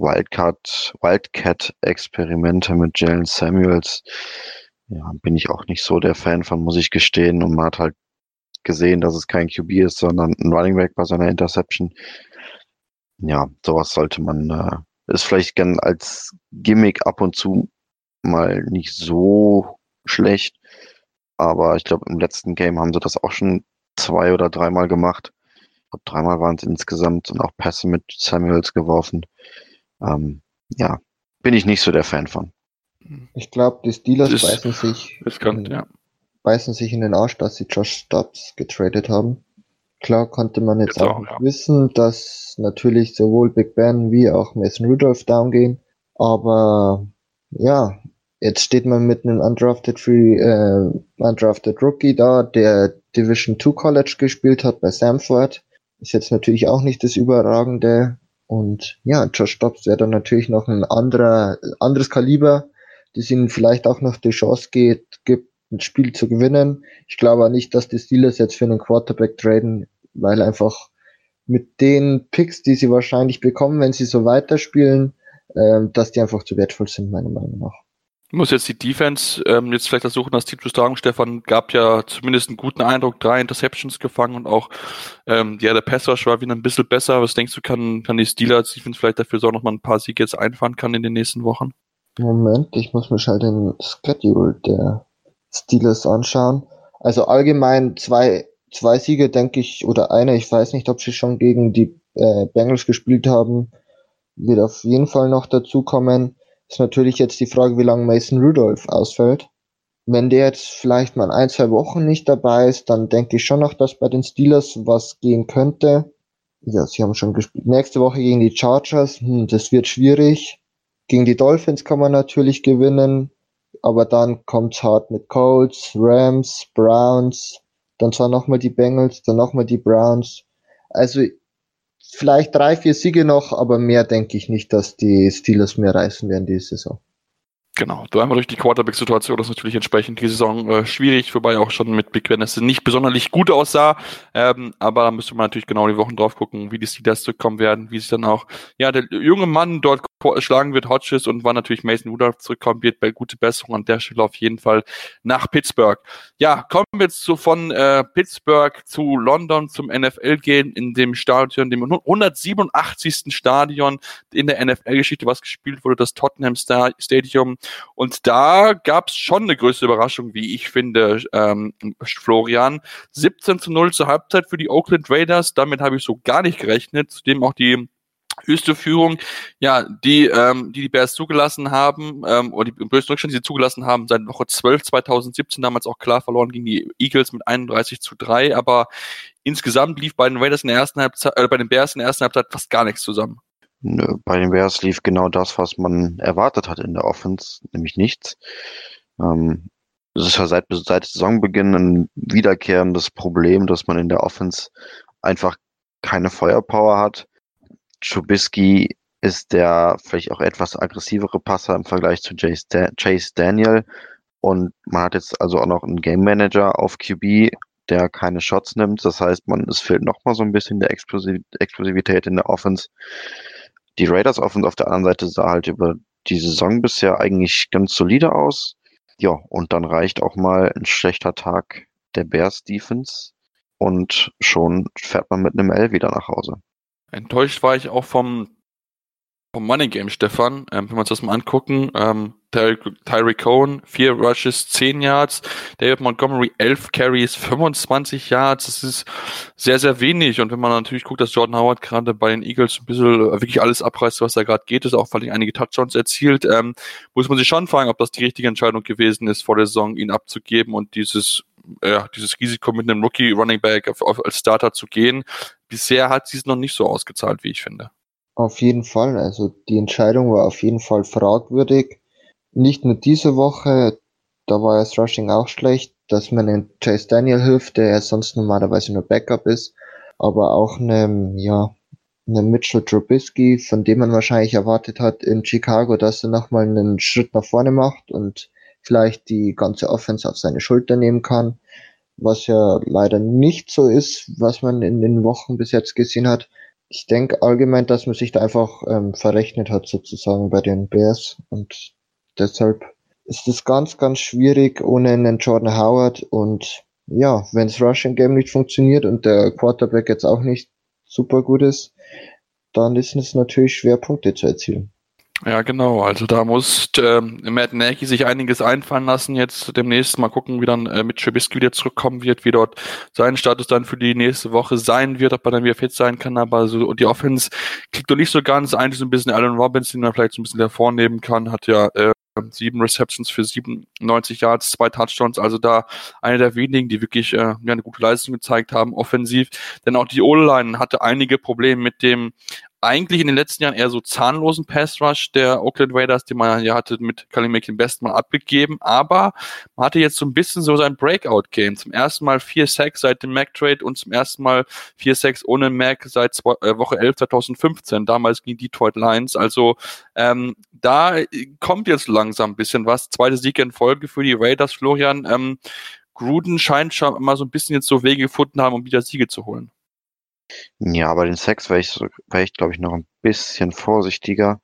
Wildcat-Experimente mit Jalen Samuels, bin ich auch nicht so der Fan von, muss ich gestehen. Und man hat halt gesehen, dass es kein QB ist, sondern ein Running Back bei seiner Interception. Ja, sowas sollte man... ist vielleicht gern als Gimmick ab und zu mal nicht so schlecht, aber ich glaube, im letzten Game haben sie das auch schon 2 oder 3 Mal gemacht. Ich glaube, 3 Mal waren es insgesamt und auch Pässe mit Samuels geworfen. Bin ich nicht so der Fan von. Ich glaube, die Steelers beißen sich in den Arsch, dass sie Josh Stubbs getradet haben. Klar konnte man jetzt auch wissen, dass natürlich sowohl Big Ben wie auch Mason Rudolph down gehen. Aber jetzt steht man mit einem undrafted Rookie da, der Division 2 College gespielt hat bei Samford. Ist jetzt natürlich auch nicht das Überragende. Und Josh Dobbs wäre dann natürlich noch ein anderes Kaliber, das ihnen vielleicht auch noch die Chance gibt, ein Spiel zu gewinnen. Ich glaube auch nicht, dass die Steelers jetzt für einen Quarterback traden, weil einfach mit den Picks, die sie wahrscheinlich bekommen, wenn sie so weiterspielen, dass die einfach zu wertvoll sind, meiner Meinung nach. Ich muss jetzt die Defense jetzt vielleicht versuchen, das Team zu sagen. Stefan gab ja zumindest einen guten Eindruck, 3 Interceptions gefangen und auch der Pass-Rush war wieder ein bisschen besser. Was denkst du, kann die Steelers Defense vielleicht dafür sorgen, noch mal ein paar Siege jetzt einfahren kann in den nächsten Wochen? Moment, ich muss mir halt den Schedule der Steelers anschauen. Also allgemein zwei Siege, denke ich, oder einer, ich weiß nicht, ob sie schon gegen die Bengals gespielt haben, wird auf jeden Fall noch dazukommen. Ist natürlich jetzt die Frage, wie lange Mason Rudolph ausfällt. Wenn der jetzt vielleicht mal 1-2 Wochen nicht dabei ist, dann denke ich schon noch, dass bei den Steelers was gehen könnte. Ja, sie haben schon gespielt. Nächste Woche gegen die Chargers, das wird schwierig. Gegen die Dolphins kann man natürlich gewinnen, aber dann kommt's hart mit Colts, Rams, Browns, dann zwar nochmal die Bengals, dann nochmal die Browns. Also vielleicht 3-4 Siege noch, aber mehr denke ich nicht, dass die Steelers mehr reißen werden diese Saison. Genau, da einmal durch die Quarterback-Situation ist natürlich entsprechend die Saison schwierig, wobei auch schon mit Big Ben es nicht besonders gut aussah, aber da müsste man natürlich genau die Wochen drauf gucken, wie die Steelers zurückkommen werden, wie sich dann auch der junge Mann dort schlagen wird, Hodges, und wann natürlich Mason Rudolph zurückkommen wird, bei gute Besserung an der Stelle auf jeden Fall nach Pittsburgh. Ja, kommen wir jetzt von Pittsburgh zu London zum NFL gehen, in dem Stadion, dem 187. Stadion in der NFL-Geschichte, was gespielt wurde, das Tottenham Stadium. Und da gab es schon eine größte Überraschung, wie ich finde, Florian. 17-0 zur Halbzeit für die Oakland Raiders, damit habe ich so gar nicht gerechnet, zudem auch die höchste Führung, ja, die Bears zugelassen haben, oder die größten Rückstand, die sie zugelassen haben, seit Woche 12 2017, damals auch klar verloren gegen die Eagles mit 31-3, aber insgesamt lief bei den Raiders in der ersten Halbzeit, bei den Bears in der ersten Halbzeit fast gar nichts zusammen. Nö, bei den Bears lief genau das, was man erwartet hat in der Offense, nämlich nichts. Das ist ja seit Saisonbeginn ein wiederkehrendes Problem, dass man in der Offense einfach keine Feuerpower hat. Trubisky ist der vielleicht auch etwas aggressivere Passer im Vergleich zu Chase Daniel, und man hat jetzt also auch noch einen Game Manager auf QB, der keine Shots nimmt. Das heißt, es fehlt nochmal so ein bisschen der Explosivität in der Offense. Die Raiders Offense auf der anderen Seite sah halt über die Saison bisher eigentlich ganz solide aus. Ja, und dann reicht auch mal ein schlechter Tag der Bears Defense und schon fährt man mit einem L wieder nach Hause. Enttäuscht war ich auch vom Money Game, Stefan. Wenn wir uns das mal angucken, Tyreek Cohen, 4 Rushes, 10 Yards, David Montgomery, 11 Carries, 25 Yards, das ist sehr, sehr wenig. Und wenn man natürlich guckt, dass Jordan Howard gerade bei den Eagles ein bisschen wirklich alles abreißt, was da gerade geht, ist auch vor allem einige Touchdowns erzielt, muss man sich schon fragen, ob das die richtige Entscheidung gewesen ist, vor der Saison ihn abzugeben und dieses Risiko mit einem Rookie Running Back als Starter zu gehen. Bisher hat sie es noch nicht so ausgezahlt, wie ich finde. Auf jeden Fall, also die Entscheidung war auf jeden Fall fragwürdig. Nicht nur diese Woche, da war das Rushing auch schlecht, dass man den Chase Daniel hilft, der ja sonst normalerweise nur Backup ist, aber auch einem Mitchell Trubisky, von dem man wahrscheinlich erwartet hat in Chicago, dass er nochmal einen Schritt nach vorne macht und vielleicht die ganze Offense auf seine Schulter nehmen kann, was ja leider nicht so ist, was man in den Wochen bis jetzt gesehen hat. Ich denke allgemein, dass man sich da einfach verrechnet hat sozusagen bei den Bears, und deshalb ist es ganz, ganz schwierig ohne einen Jordan Howard, und ja, wenn das Rushing Game nicht funktioniert und der Quarterback jetzt auch nicht super gut ist, dann ist es natürlich schwer, Punkte zu erzielen. Ja, genau. Also da muss Matt Nagy sich einiges einfallen lassen. Jetzt demnächst mal gucken, wie dann mit Trubisky wieder zurückkommen wird, wie dort sein Status dann für die nächste Woche sein wird, ob er dann wieder fit sein kann. Aber so die Offense klickt doch nicht so ganz. Eigentlich so ein bisschen Allen Robinson, den man vielleicht so ein bisschen hervornehmen kann, hat ja 7 Receptions für 97 Yards, 2 Touchdowns, also da einer der wenigen, die wirklich eine gute Leistung gezeigt haben, offensiv. Denn auch die O-Line hatte einige Probleme mit dem eigentlich in den letzten Jahren eher so zahnlosen Pass-Rush der Oakland Raiders, den man ja hatte mit Khalil Mack den besten Mal abgegeben, aber man hatte jetzt so ein bisschen so sein Breakout-Game. Zum ersten Mal 4 Sacks seit dem Mack-Trade und zum ersten Mal 4 Sacks ohne Mack seit Woche 11 2015, damals gegen Detroit Lions. Also da kommt jetzt langsam ein bisschen was. 2. Sieg in Folge für die Raiders, Florian. Gruden scheint schon mal so ein bisschen jetzt so Wege gefunden haben, um wieder Siege zu holen. Ja, bei den Sacks wäre ich glaube ich, noch ein bisschen vorsichtiger.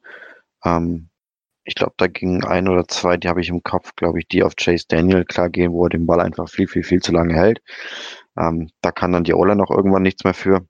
Ich glaube, da gingen 1 oder 2, die habe ich im Kopf, glaube ich, die auf Chase Daniel klar gehen, wo er den Ball einfach viel, viel, viel zu lange hält. Da kann dann die O-Line noch irgendwann nichts mehr für.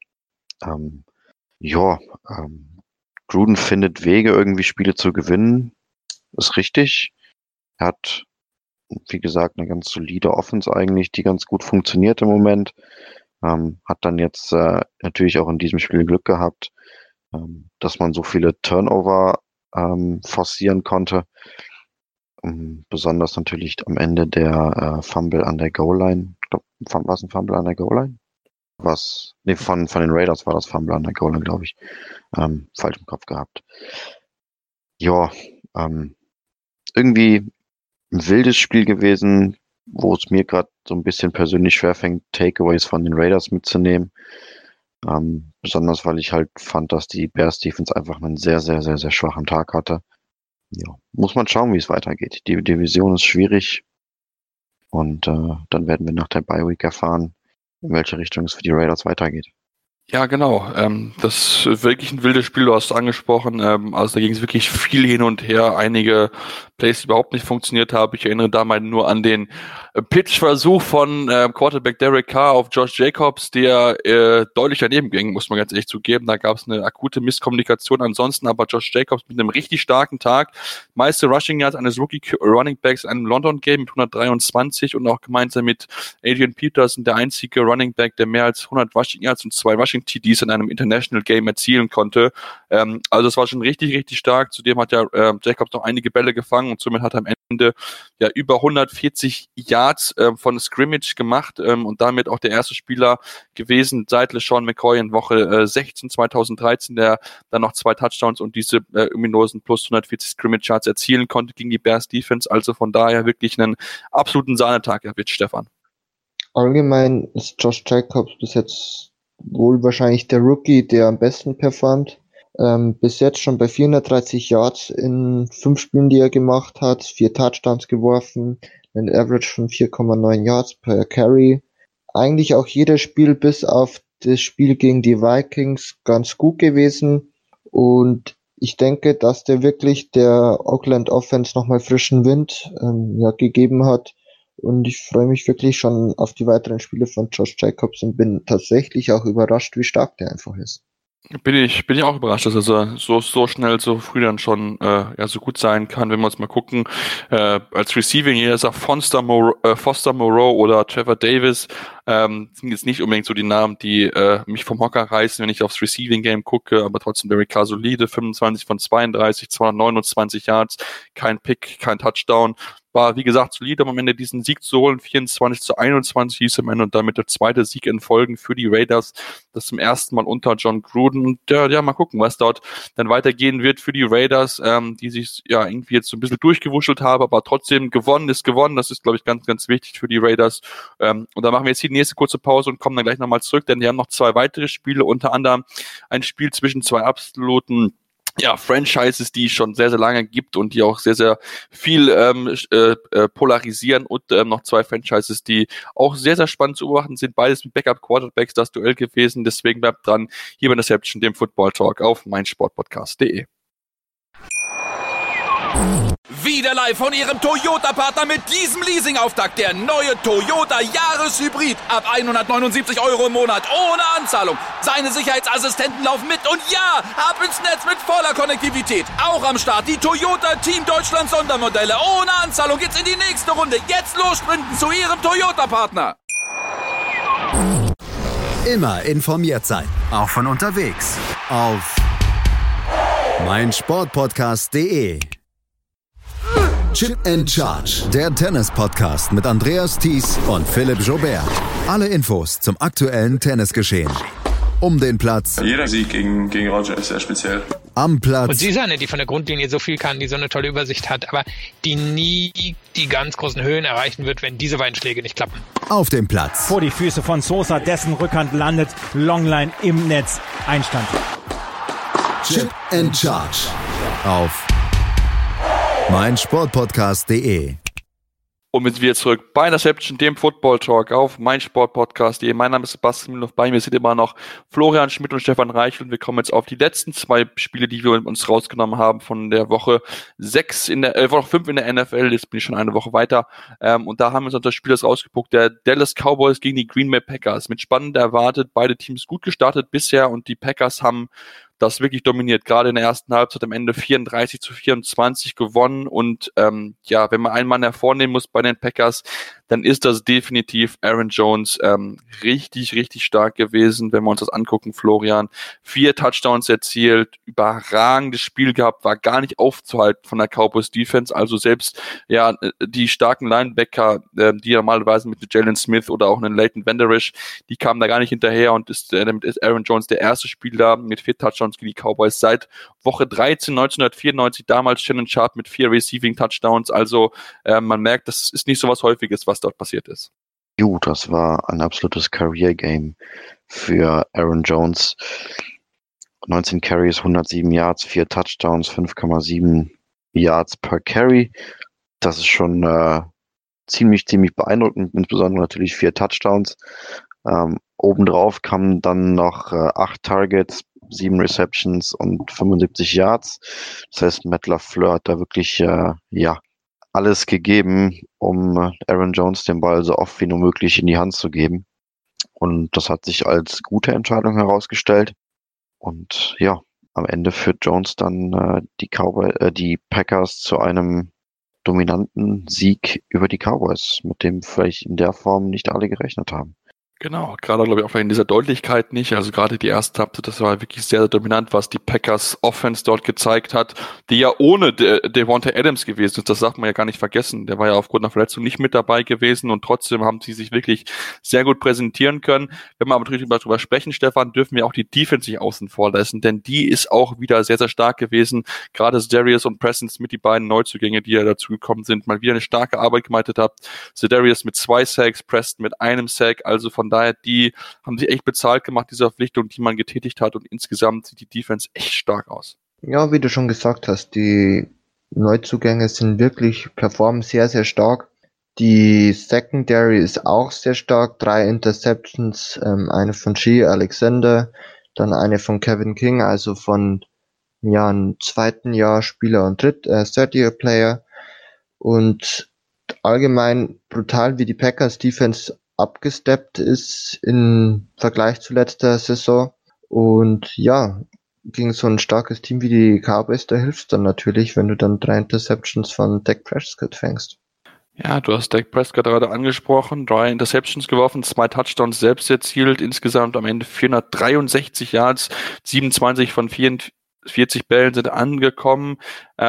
Gruden findet Wege, irgendwie Spiele zu gewinnen. Ist richtig. Er hat, wie gesagt, eine ganz solide Offense eigentlich, die ganz gut funktioniert im Moment. Hat dann jetzt natürlich auch in diesem Spiel Glück gehabt, dass man so viele Turnover forcieren konnte. Besonders natürlich am Ende der Fumble an der Goal-Line. Ich glaube, war es ein Fumble an der Goal-Line? Von den Raiders war das Fumble an der Goal-Line, glaube ich. Falsch im Kopf gehabt. Ja, irgendwie ein wildes Spiel gewesen, wo es mir gerade so ein bisschen persönlich schwerfällt, Takeaways von den Raiders mitzunehmen. Besonders, weil ich halt fand, dass die Bears Defense einfach einen sehr, sehr, sehr, sehr schwachen Tag hatte. Ja, muss man schauen, wie es weitergeht. Die Division ist schwierig und dann werden wir nach der Bye Week erfahren, in welche Richtung es für die Raiders weitergeht. Ja, genau. Das ist wirklich ein wildes Spiel, du hast es angesprochen. Also da ging es wirklich viel hin und her. Einige Plays, die überhaupt nicht funktioniert haben. Ich erinnere da mal nur an den Pitch-Versuch von Quarterback Derek Carr auf Josh Jacobs, der deutlich daneben ging, muss man ganz ehrlich zugeben. Da gab es eine akute Misskommunikation. Ansonsten aber Josh Jacobs mit einem richtig starken Tag. Meiste Rushing Yards eines Rookie-Running-Backs in einem London-Game mit 123 und auch gemeinsam mit Adrian Peterson der einzige Running-Back, der mehr als 100 Rushing Yards und 2 Rushing TDs in einem International Game erzielen konnte. Also es war schon richtig, richtig stark. Zudem hat ja Jacobs noch einige Bälle gefangen und somit hat er am Ende ja über 140 Yards von Scrimmage gemacht und damit auch der erste Spieler gewesen seit LeSean McCoy in Woche 16 2013, der dann noch 2 Touchdowns und diese ominosen plus 140 Scrimmage Yards erzielen konnte gegen die Bears Defense. Also von daher wirklich einen absoluten Sahnetag erwischt, Stefan. Allgemein ist Josh Jacobs bis jetzt wohl wahrscheinlich der Rookie, der am besten performt. Bis jetzt schon bei 430 Yards in 5 Spielen, die er gemacht hat, 4 Touchdowns geworfen, ein Average von 4,9 Yards per Carry. Eigentlich auch jedes Spiel bis auf das Spiel gegen die Vikings ganz gut gewesen. Und ich denke, dass der wirklich der Oakland Offense nochmal frischen Wind gegeben hat. Und ich freue mich wirklich schon auf die weiteren Spiele von Josh Jacobs und bin tatsächlich auch überrascht, wie stark der einfach ist. Bin ich auch überrascht, dass er so schnell, so früh dann schon so gut sein kann. Wenn wir uns mal gucken, als Receiving hier ist auch Foster Moreau oder Trevor Davis, sind jetzt nicht unbedingt so die Namen, die mich vom Hocker reißen, wenn ich aufs Receiving Game gucke, aber trotzdem Derek Carr solide, 25 von 32, 229 Yards, kein Pick, kein Touchdown. War, wie gesagt, solide, um am Ende diesen Sieg zu holen. 24-21 hieß am Ende und damit der zweite Sieg in Folgen für die Raiders. Das zum ersten Mal unter John Gruden. Und ja, mal gucken, was dort dann weitergehen wird für die Raiders, die sich ja irgendwie jetzt so ein bisschen durchgewuschelt haben, aber trotzdem gewonnen ist gewonnen. Das ist, glaube ich, ganz, ganz wichtig für die Raiders. Und da machen wir jetzt die nächste kurze Pause und kommen dann gleich nochmal zurück, denn die haben noch 2 weitere Spiele, unter anderem ein Spiel zwischen 2 absoluten Franchises, die es schon sehr, sehr lange gibt und die auch sehr, sehr viel polarisieren und noch 2 Franchises, die auch sehr, sehr spannend zu beobachten sind. Beides mit Backup-Quarterbacks, das Duell gewesen. Deswegen bleibt dran, hier bei Interception, dem Football Talk auf meinsportpodcast.de. Wieder live von Ihrem Toyota-Partner mit diesem Leasing-Auftakt. Der neue Toyota Jahreshybrid. Ab 179 € im Monat. Ohne Anzahlung. Seine Sicherheitsassistenten laufen mit. Und ja, ab ins Netz mit voller Konnektivität. Auch am Start die Toyota Team Deutschland Sondermodelle. Ohne Anzahlung geht's in die nächste Runde. Jetzt los sprinten zu Ihrem Toyota-Partner. Immer informiert sein. Auch von unterwegs. Auf meinsportpodcast.de. Chip and Charge, der Tennis-Podcast mit Andreas Thies und Philipp Joubert. Alle Infos zum aktuellen Tennisgeschehen. Um den Platz. Jeder Sieg gegen Roger ist sehr speziell. Am Platz. Und sie ist eine, die von der Grundlinie so viel kann, die so eine tolle Übersicht hat, aber die nie die ganz großen Höhen erreichen wird, wenn diese beiden Schläge nicht klappen. Auf dem Platz. Vor die Füße von Sosa, dessen Rückhand landet, Longline im Netz, Einstand. Chip and Charge. Auf meinsportpodcast.de. Und wir sind wieder zurück bei Interception, dem Football Talk auf meinsportpodcast.de. Mein Name ist Sebastian Müller, bei mir sind immer noch Florian Schmidt und Stefan Reichel und wir kommen jetzt auf die letzten 2 Spiele, die wir uns rausgenommen haben von der Woche 5 in der NFL. Jetzt bin ich schon eine Woche weiter. Und da haben wir uns das Spiel rausgeguckt, der Dallas Cowboys gegen die Green Bay Packers. Mit spannend erwartet, beide Teams gut gestartet bisher und die Packers haben das wirklich dominiert, gerade in der ersten Halbzeit am Ende 34-24 gewonnen und wenn man einen Mann hervornehmen muss bei den Packers, dann ist das definitiv Aaron Jones, richtig, richtig stark gewesen, wenn wir uns das angucken, Florian. 4 Touchdowns erzielt, überragendes Spiel gehabt, war gar nicht aufzuhalten von der Cowboys Defense, also selbst die starken Linebacker, die normalerweise mit Jalen Smith oder auch einen Leighton Vander Esch, die kamen da gar nicht hinterher und damit ist Aaron Jones der erste Spieler mit 4 Touchdowns gegen die Cowboys seit Woche 13, 1994, damals Shannon Sharp mit 4 Receiving Touchdowns, also man merkt, das ist nicht so was Häufiges, was dort passiert ist. Das war ein absolutes Career-Game für Aaron Jones. 19 Carries, 107 Yards, 4 Touchdowns, 5,7 Yards per Carry. Das ist schon ziemlich beeindruckend, insbesondere natürlich 4 Touchdowns. Obendrauf kamen dann noch 8 Targets, 7 Receptions und 75 Yards. Das heißt, Matt LaFleur hat da wirklich alles gegeben, um Aaron Jones den Ball so oft wie nur möglich in die Hand zu geben. Und das hat sich als gute Entscheidung herausgestellt. Und ja, am Ende führt Jones dann die Packers zu einem dominanten Sieg über die Cowboys, mit dem vielleicht in der Form nicht alle gerechnet haben. Genau, gerade glaube ich auch in dieser Deutlichkeit nicht. Also gerade die erste Halbzeit, das war wirklich sehr, sehr dominant, was die Packers Offense dort gezeigt hat, die ja ohne Devontae Adams gewesen ist. Das darf man ja gar nicht vergessen. Der war ja aufgrund einer Verletzung nicht mit dabei gewesen und trotzdem haben sie sich wirklich sehr gut präsentieren können. Wenn wir aber natürlich darüber sprechen, Stefan, dürfen wir auch die Defense nicht außen vor lassen, denn die ist auch wieder sehr, sehr stark gewesen. Gerade Zedarius und Preston Smith, die beiden Neuzugänge, die ja dazugekommen sind, mal wieder eine starke Arbeit gemeistert haben. Zedarius mit 2 Sacks, Preston mit 1 Sack, also von daher, die haben sich echt bezahlt gemacht, diese Verpflichtung, die man getätigt hat, und insgesamt sieht die Defense echt stark aus. Ja, wie du schon gesagt hast, die Neuzugänge performen sehr, sehr stark. Die Secondary ist auch sehr stark. 3 Interceptions, eine von Shea Alexander, dann eine von Kevin King, also von einem zweiten Jahr Spieler und Third-Year-Player. Und allgemein brutal, wie die Packers Defense abgesteppt ist im Vergleich zu letzter Saison. Und ja, gegen so ein starkes Team wie die Cowboys, da hilft's dann natürlich, wenn du dann 3 Interceptions von Dak Prescott fängst. Ja, du hast Dak Prescott gerade angesprochen, 3 Interceptions geworfen, 2 Touchdowns selbst erzielt, insgesamt am Ende 463 Yards, 27 von 44 Bällen sind angekommen.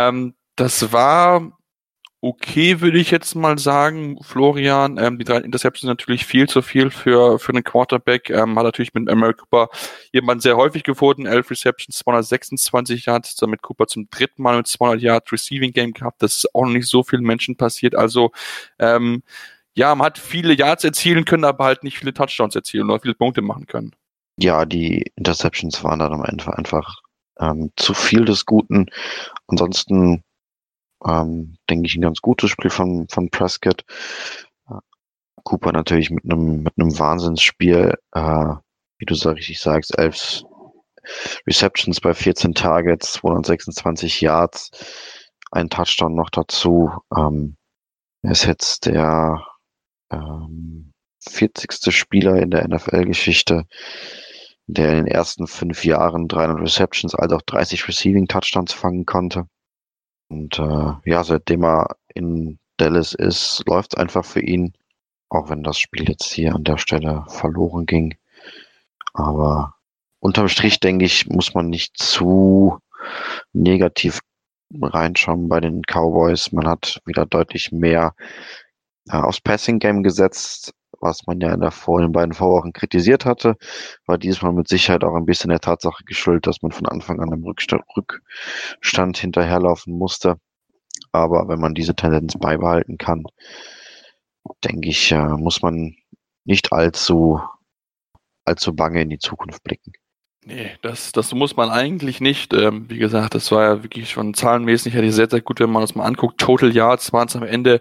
Das war okay, würde ich jetzt mal sagen, Florian. Die 3 Interceptions natürlich viel zu viel für einen Quarterback. Hat natürlich mit Amari Cooper jemanden sehr häufig gefunden. 11 Receptions, 226 Yards, damit Cooper zum 3. Mal mit 200 Yards Receiving Game gehabt. Das ist auch noch nicht so vielen Menschen passiert. Also, man hat viele Yards erzielen können, aber halt nicht viele Touchdowns erzielen oder viele Punkte machen können. Ja, die Interceptions waren dann am Ende einfach zu viel des Guten. Ansonsten denke ich, ein ganz gutes Spiel von Prescott. Cooper natürlich mit einem Wahnsinnsspiel, wie du so richtig sagst, 11 Receptions bei 14 Targets, 226 Yards, ein Touchdown noch dazu. Er ist jetzt der 40. Spieler in der NFL-Geschichte, der in den ersten 5 Jahren 300 Receptions, also auch 30 Receiving Touchdowns fangen konnte. Und seitdem er in Dallas ist, läuft es einfach für ihn, auch wenn das Spiel jetzt hier an der Stelle verloren ging. Aber unterm Strich, denke ich, muss man nicht zu negativ reinschauen bei den Cowboys. Man hat wieder deutlich mehr aufs Passing-Game gesetzt, was man ja in den beiden Vorwochen kritisiert hatte, war diesmal mit Sicherheit auch ein bisschen der Tatsache geschuldet, dass man von Anfang an im Rückstand hinterherlaufen musste. Aber wenn man diese Tendenz beibehalten kann, denke ich, muss man nicht allzu bange in die Zukunft blicken. Nee, das muss man eigentlich nicht. Wie gesagt, das war ja wirklich schon zahlenmäßig sehr, sehr gut, wenn man das mal anguckt. Total Yards waren es am Ende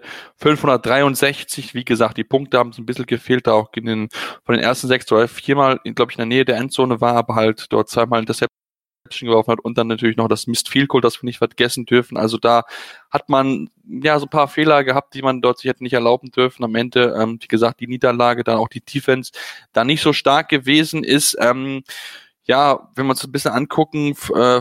563. Wie gesagt, die Punkte haben es ein bisschen gefehlt, da auch von den ersten 6 oder 4-mal, glaube ich, in der Nähe der Endzone war, aber halt dort 2-mal Interception geworfen hat und dann natürlich noch das Missed Field Goal, das wir nicht vergessen dürfen. Also da hat man so ein paar Fehler gehabt, die man dort sich hätte nicht erlauben dürfen. Am Ende, wie gesagt, die Niederlage, dann auch die Defense da nicht so stark gewesen ist. Wenn wir uns ein bisschen angucken, für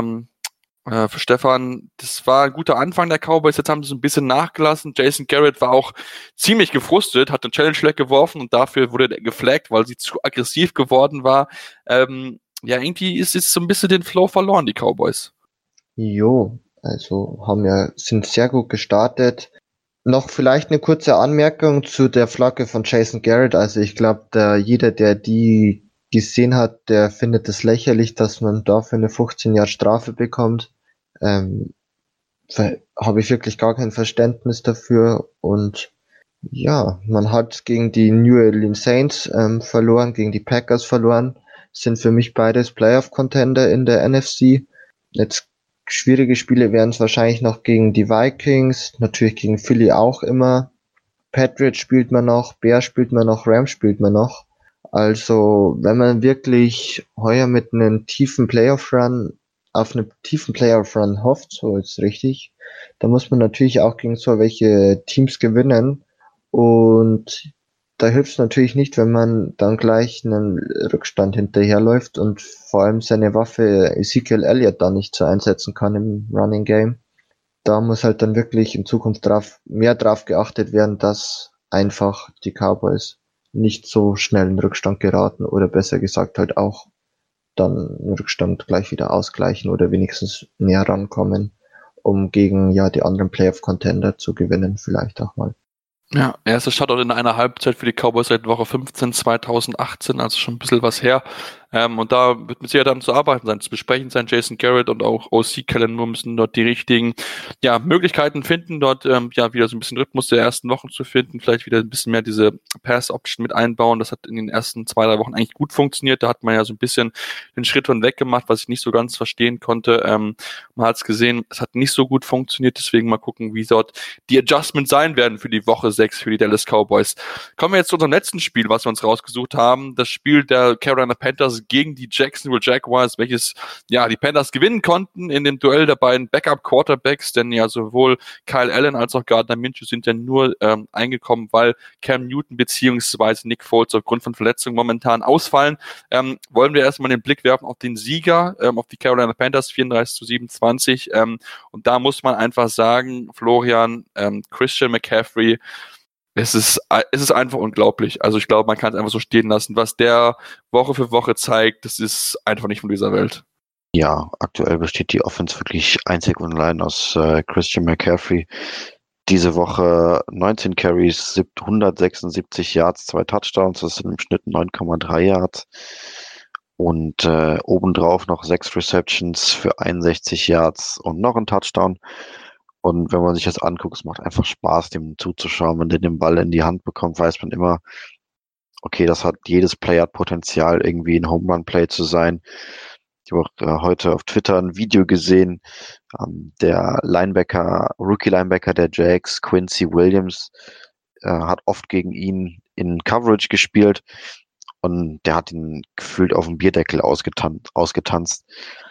Stefan, das war ein guter Anfang der Cowboys, jetzt haben sie so ein bisschen nachgelassen. Jason Garrett war auch ziemlich gefrustet, hat den Challenge Flag geworfen und dafür wurde er geflaggt, weil sie zu aggressiv geworden war. Irgendwie ist jetzt so ein bisschen den Flow verloren, die Cowboys. Jo, also sind sehr gut gestartet. Noch vielleicht eine kurze Anmerkung zu der Flagge von Jason Garrett. Also ich glaube, jeder, der die gesehen hat, der findet es lächerlich, dass man dafür eine 15 Jahre Strafe bekommt. Habe ich wirklich gar kein Verständnis dafür. Und ja, man hat gegen die New Orleans Saints verloren, gegen die Packers verloren. Sind für mich beides Playoff-Contender in der NFC. Jetzt schwierige Spiele wären es wahrscheinlich noch gegen die Vikings, natürlich gegen Philly auch immer. Patriots spielt man noch, Bears spielt man noch, Rams spielt man noch. Also, wenn man wirklich heuer mit einem tiefen Playoff-Run auf einen tiefen Playoff-Run hofft, so ist richtig, dann muss man natürlich auch gegen so welche Teams gewinnen. Und da hilft es natürlich nicht, wenn man dann gleich einen Rückstand hinterherläuft und vor allem seine Waffe Ezekiel Elliott da nicht so einsetzen kann im Running Game. Da muss halt dann wirklich in Zukunft mehr drauf geachtet werden, dass einfach die Cowboys nicht so schnell in Rückstand geraten oder besser gesagt halt auch dann den Rückstand gleich wieder ausgleichen oder wenigstens näher rankommen, um gegen die anderen Playoff-Contender zu gewinnen, vielleicht auch mal. Ja, erster Shutout in einer Halbzeit für die Cowboys seit Woche 15 2018, also schon ein bisschen was her. Und da wird mit Sicherheit dann zu arbeiten sein, zu besprechen sein. Jason Garrett und auch OC Kellen Moore müssen dort die richtigen Möglichkeiten finden, dort wieder so ein bisschen Rhythmus der ersten Wochen zu finden, vielleicht wieder ein bisschen mehr diese Pass-Option mit einbauen. Das hat in den ersten 2-3 Wochen eigentlich gut funktioniert. Da hat man ja so ein bisschen den Schritt von weg gemacht, was ich nicht so ganz verstehen konnte. Man hat es gesehen, es hat nicht so gut funktioniert, deswegen mal gucken, wie dort die Adjustments sein werden für die Woche 6 für die Dallas Cowboys. Kommen wir jetzt zu unserem letzten Spiel, was wir uns rausgesucht haben. Das Spiel der Carolina Panthers gegen die Jacksonville Jaguars, welches die Panthers gewinnen konnten in dem Duell der beiden Backup-Quarterbacks, denn ja sowohl Kyle Allen als auch Gardner Minshew sind ja nur eingekommen, weil Cam Newton beziehungsweise Nick Foles aufgrund von Verletzungen momentan ausfallen. Wollen wir erstmal den Blick werfen auf den Sieger, auf die Carolina Panthers 34-27 und da muss man einfach sagen, Florian, Christian McCaffrey, es ist einfach unglaublich. Also ich glaube, man kann es einfach so stehen lassen. Was der Woche für Woche zeigt, das ist einfach nicht von dieser Welt. Ja, aktuell besteht die Offense wirklich einzig und allein aus Christian McCaffrey. Diese Woche 19 Carries, 176 Yards, 2 Touchdowns, das sind im Schnitt 9,3 Yards. Und obendrauf noch 6 Receptions für 61 Yards und noch ein Touchdown. Und wenn man sich das anguckt, es macht einfach Spaß, dem zuzuschauen. Wenn der den Ball in die Hand bekommt, weiß man immer, okay, jedes Play hat Potenzial, irgendwie ein Home-Run-Play zu sein. Ich habe auch heute auf Twitter ein Video gesehen, der Rookie-Linebacker der Jags, Quincy Williams, hat oft gegen ihn in Coverage gespielt und der hat ihn gefühlt auf dem Bierdeckel ausgetanzt.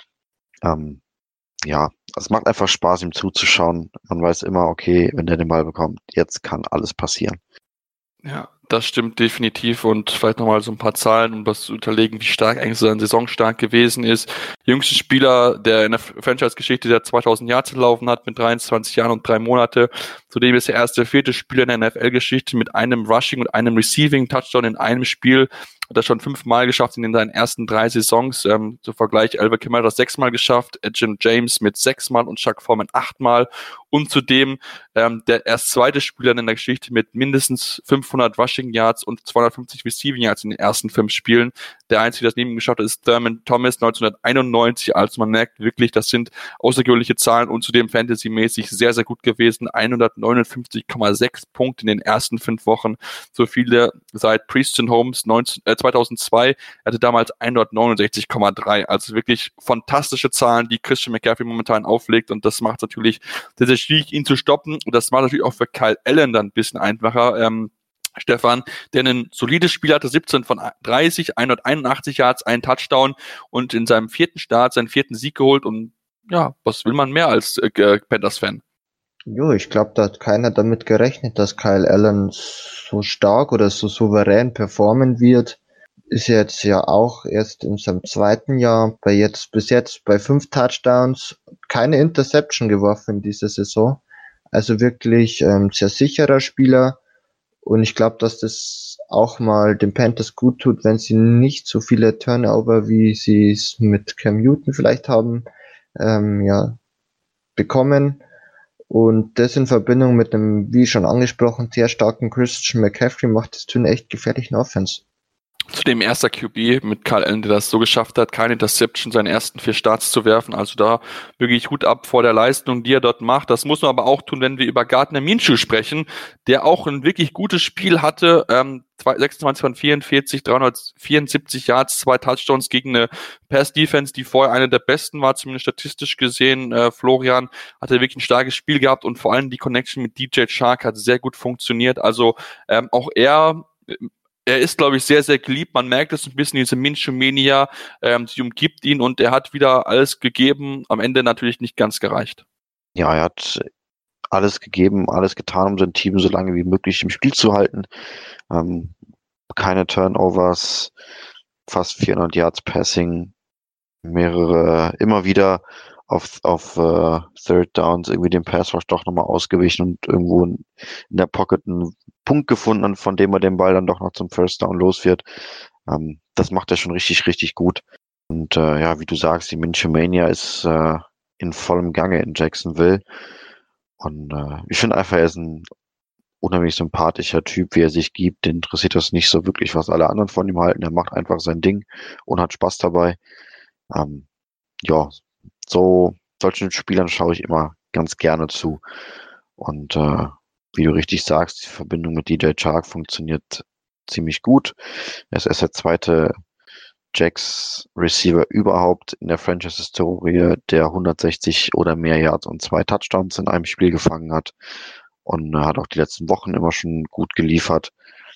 Es macht einfach Spaß, ihm zuzuschauen. Man weiß immer, okay, wenn der den Ball bekommt, jetzt kann alles passieren. Ja, das stimmt definitiv und vielleicht nochmal so ein paar Zahlen, um das zu unterlegen, wie stark eigentlich seine Saison stark gewesen ist. Jüngster Spieler der in der Franchise-Geschichte, der 2000 Yards gelaufen hat mit 23 Jahren und 3 Monate. Zudem ist er vierte Spieler in der NFL-Geschichte mit einem Rushing und einem Receiving-Touchdown in einem Spiel. Hat er schon 5-mal geschafft in seinen ersten 3 Saisons. Zum Vergleich, Alvin Kamara hat das 6-mal geschafft, Jim James mit 6-mal und Chuck Foreman 8-mal. Und zudem der erst zweite Spieler in der Geschichte mit mindestens 500 Rushing Yards und 250 Receiving Yards in den ersten 5 Spielen. Der einzige, der das neben ihm geschafft hat, ist Thurman Thomas 1991. Also man merkt wirklich, das sind außergewöhnliche Zahlen und zudem fantasymäßig sehr, sehr gut gewesen. 159,6 Punkte in den ersten 5 Wochen. So viele seit Preston Holmes 2002. Er hatte damals 169,3. Also wirklich fantastische Zahlen, die Christian McCaffrey momentan auflegt und das macht natürlich sehr, sehr schwierig, ihn zu stoppen. Und das macht natürlich auch für Kyle Allen dann ein bisschen einfacher. Stefan, der ein solides Spiel hatte, 17 von 30, 181 Yards, einen Touchdown und in seinem 4. Start seinen 4. Sieg geholt und was will man mehr als Panthers-Fan? Jo, ich glaube, da hat keiner damit gerechnet, dass Kyle Allen so stark oder so souverän performen wird. Ist jetzt auch erst in seinem 2. Jahr, bis jetzt bei 5 Touchdowns, keine Interception geworfen in dieser Saison. Also wirklich sehr sicherer Spieler. Und ich glaube, dass das auch mal den Panthers gut tut, wenn sie nicht so viele Turnover, wie sie es mit Cam Newton vielleicht haben, bekommen. Und das in Verbindung mit einem, wie schon angesprochen, sehr starken Christian McCaffrey macht das zu einer echt gefährlichen Offense. Zudem erster QB mit Kyle Allen, der das so geschafft hat, keine Interception seinen ersten 4 Starts zu werfen. Also da wirklich Hut ab vor der Leistung, die er dort macht. Das muss man aber auch tun, wenn wir über Gardner Minshew sprechen, der auch ein wirklich gutes Spiel hatte. 26 von 44, 374 Yards, 2 Touchdowns gegen eine Pass-Defense, die vorher eine der besten war, zumindest statistisch gesehen. Florian hatte wirklich ein starkes Spiel gehabt und vor allem die Connection mit DJ Chark hat sehr gut funktioniert. Also auch er Er ist, glaube ich, sehr, sehr geliebt. Man merkt es ein bisschen, diese Minshew-Mania, sie umgibt ihn und er hat wieder alles gegeben. Am Ende natürlich nicht ganz gereicht. Ja, er hat alles gegeben, alles getan, um sein Team so lange wie möglich im Spiel zu halten. Keine Turnovers, fast 400 Yards Passing, immer wieder auf Third Downs irgendwie den Pass Rush doch nochmal ausgewichen und irgendwo in der Pocket einen Punkt gefunden, von dem er den Ball dann doch noch zum First Down los wird. Das macht er schon richtig, richtig gut. Und ja, wie du sagst, die Minshew-Mania ist in vollem Gange in Jacksonville. Und ich finde einfach, er ist ein unheimlich sympathischer Typ, wie er sich gibt. Den interessiert das nicht so wirklich, was alle anderen von ihm halten. Er macht einfach sein Ding und hat Spaß dabei. Ja, solchen Spielern schaue ich immer ganz gerne zu. Und wie du richtig sagst, die Verbindung mit DJ Chark funktioniert ziemlich gut. Er ist erst der zweite Jacks Receiver überhaupt in der Franchise-Historie, der 160 oder mehr Yards und 2 Touchdowns in einem Spiel gefangen hat. Und hat auch die letzten Wochen immer schon gut geliefert.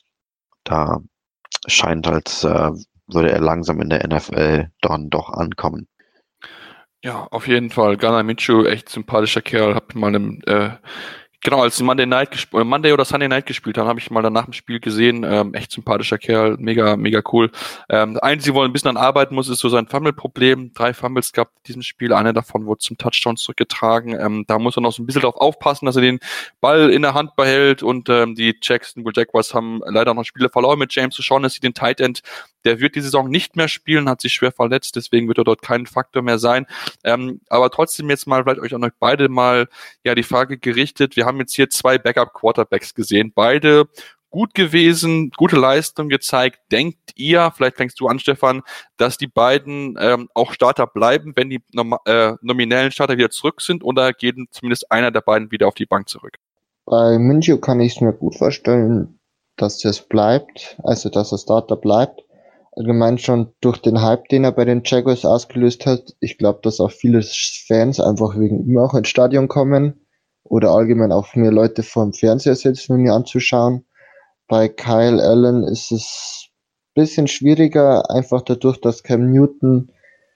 Da scheint, als würde er langsam in der NFL dann doch ankommen. Ja, auf jeden Fall. Gardner Minshew, echt sympathischer Kerl. Hab mal als sie Monday oder Sunday Night gespielt haben, habe ich mal danach im Spiel gesehen. Echt sympathischer Kerl, mega, mega cool. Das Einzige, wo er ein bisschen an arbeiten muss, ist so sein Fumble-Problem. 3 Fumbles gab in diesem Spiel. Einer davon wurde zum Touchdown zurückgetragen. Da muss er noch so ein bisschen drauf aufpassen, dass er den Ball in der Hand behält. Und die Jacksonville Jaguars haben leider noch Spiele verloren mit James O'Shaughnessy, den Tight End. Der wird die Saison nicht mehr spielen, hat sich schwer verletzt, deswegen wird er dort kein Faktor mehr sein. Aber trotzdem jetzt mal vielleicht euch an euch beide mal die Frage gerichtet. Wir haben jetzt hier 2 Backup-Quarterbacks gesehen. Beide gut gewesen, gute Leistung gezeigt. Denkt ihr, vielleicht fängst du an, Stefan, dass die beiden auch Starter bleiben, wenn die nominellen Starter wieder zurück sind, oder geht zumindest einer der beiden wieder auf die Bank zurück? Bei Minshew kann ich es mir gut vorstellen, dass das bleibt, also dass er Starter bleibt. Allgemein schon durch den Hype, den er bei den Jaguars ausgelöst hat. Ich glaube, dass auch viele Fans einfach wegen ihm auch ins Stadion kommen oder allgemein auch mehr Leute vor dem Fernseher sitzen, um ihn anzuschauen. Bei Kyle Allen ist es ein bisschen schwieriger, einfach dadurch, dass Cam Newton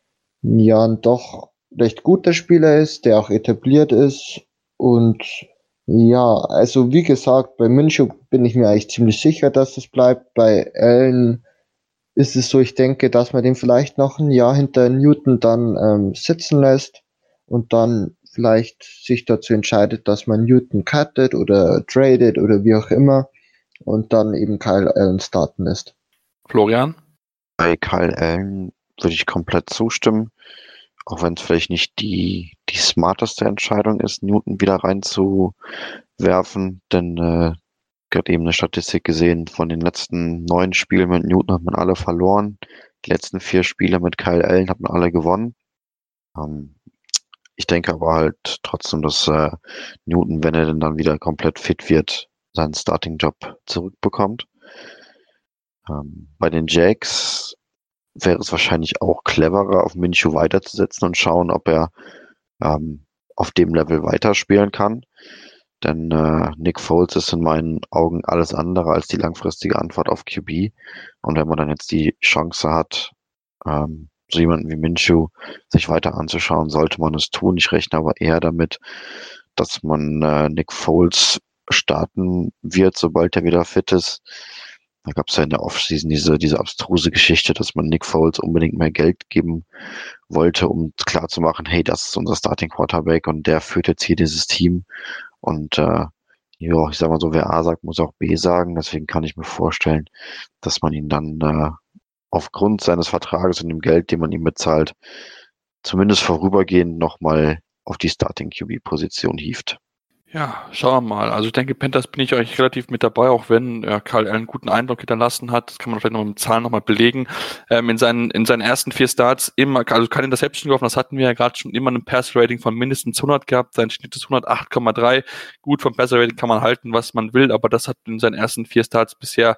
ja ein doch recht guter Spieler ist, der auch etabliert ist. Und ja, also wie gesagt, bei Minshew bin ich mir eigentlich ziemlich sicher, dass es bleibt. Bei Allen ist es so, ich denke, dass man den vielleicht noch ein Jahr hinter Newton dann sitzen lässt und dann vielleicht sich dazu entscheidet, dass man Newton cuttet oder tradet oder wie auch immer und dann eben Kyle Allen starten lässt. Florian? Bei Kyle Allen würde ich komplett zustimmen, auch wenn es vielleicht nicht die smarteste Entscheidung ist, Newton wieder reinzuwerfen, denn gerade eben eine Statistik gesehen, von den letzten 9 Spielen mit Newton hat man alle verloren. Die letzten 4 Spiele mit Kyle Allen hat man alle gewonnen. Ich denke aber halt trotzdem, dass Newton, wenn er denn dann wieder komplett fit wird, seinen Starting-Job zurückbekommt. Bei den Jags wäre es wahrscheinlich auch cleverer, auf Minshew weiterzusetzen und schauen, ob er auf dem Level weiterspielen kann. Denn Nick Foles ist in meinen Augen alles andere als die langfristige Antwort auf QB. Und wenn man dann jetzt die Chance hat, so jemanden wie Minshew sich weiter anzuschauen, sollte man es tun. Ich rechne aber eher damit, dass man Nick Foles starten wird, sobald er wieder fit ist. Da gab es ja in der Offseason diese abstruse Geschichte, dass man Nick Foles unbedingt mehr Geld geben wollte, um klarzumachen, hey, das ist unser Starting Quarterback und der führt jetzt hier dieses Team. Und ich sag mal so, wer A sagt, muss auch B sagen. Deswegen kann ich mir vorstellen, dass man ihn dann aufgrund seines Vertrages und dem Geld, den man ihm bezahlt, zumindest vorübergehend nochmal auf die Starting QB-Position hieft. Ja, schauen wir mal. Also ich denke, Panthers bin ich euch relativ mit dabei, auch wenn Kyle Allen einen guten Eindruck hinterlassen hat. Das kann man vielleicht noch mit Zahlen nochmal belegen. In seinen ersten 4 Starts immer, also keine Interception geworfen, das hatten wir ja gerade schon, immer ein Pass-Rating von mindestens 100 gehabt. Sein Schnitt ist 108,3. Gut, vom Pass-Rating kann man halten, was man will, aber das hat in seinen ersten 4 Starts bisher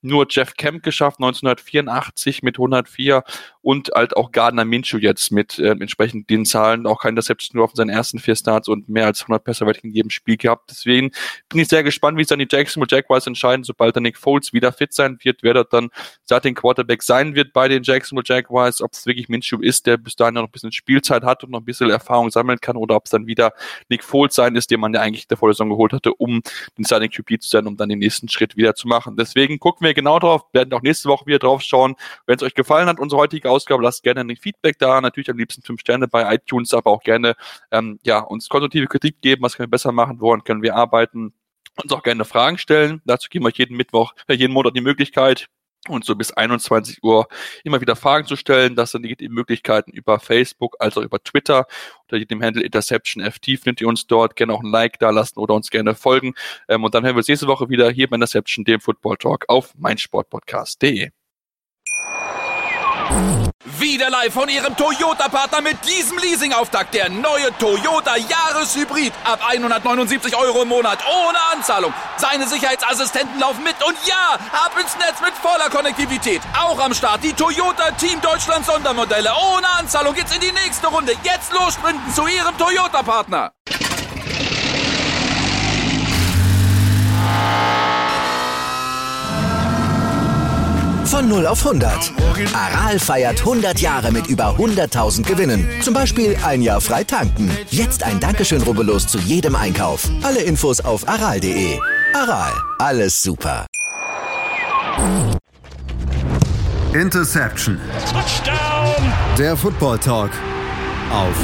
nur Jeff Kemp geschafft, 1984 mit 104 und halt auch Gardner Minshew jetzt mit entsprechend den Zahlen, auch kein Interception nur auf seinen ersten 4 Starts und mehr als 100 Pässe in jedem Spiel gehabt. Deswegen bin ich sehr gespannt, wie es dann die Jacksonville Jaguars entscheiden, sobald dann Nick Foles wieder fit sein wird, wer dort dann Starting Quarterback sein wird bei den Jacksonville Jaguars, ob es wirklich Minshew ist, der bis dahin noch ein bisschen Spielzeit hat und noch ein bisschen Erfahrung sammeln kann, oder ob es dann wieder Nick Foles sein ist, den man ja eigentlich der Vorsaison geholt hatte, um den Starting QB zu sein, um dann den nächsten Schritt wieder zu machen. Deswegen gucken wir genau drauf, werden auch nächste Woche wieder drauf schauen. Wenn es euch gefallen hat, unsere heutige Ausgabe, lasst gerne ein Feedback da, natürlich am liebsten 5 Sterne bei iTunes, aber auch gerne uns konstruktive Kritik geben, was können wir besser machen, woran können wir arbeiten, uns auch gerne Fragen stellen. Dazu geben wir euch jeden Monat die Möglichkeit, und so bis 21 Uhr immer wieder Fragen zu stellen. Das sind die Möglichkeiten über Facebook, als auch über Twitter. Unter dem Handle InterceptionFT findet ihr uns dort. Gerne auch ein Like da lassen oder uns gerne folgen. Und dann hören wir uns nächste Woche wieder hier bei Interception, dem Football Talk auf meinsportpodcast.de. Wieder live von Ihrem Toyota-Partner mit diesem Leasing-Auftakt. Der neue Toyota Jahreshybrid. Ab 179 Euro im Monat. Ohne Anzahlung. Seine Sicherheitsassistenten laufen mit. Und ja, ab ins Netz mit voller Konnektivität. Auch am Start die Toyota Team Deutschland Sondermodelle. Ohne Anzahlung geht's in die nächste Runde. Jetzt los sprinten zu Ihrem Toyota-Partner. Von 0 auf 100. Aral feiert 100 Jahre mit über 100.000 Gewinnen. Zum Beispiel ein Jahr frei tanken. Jetzt ein Dankeschön, rubbellos zu jedem Einkauf. Alle Infos auf aral.de. Aral, alles super. Interception. Touchdown. Der Football Talk auf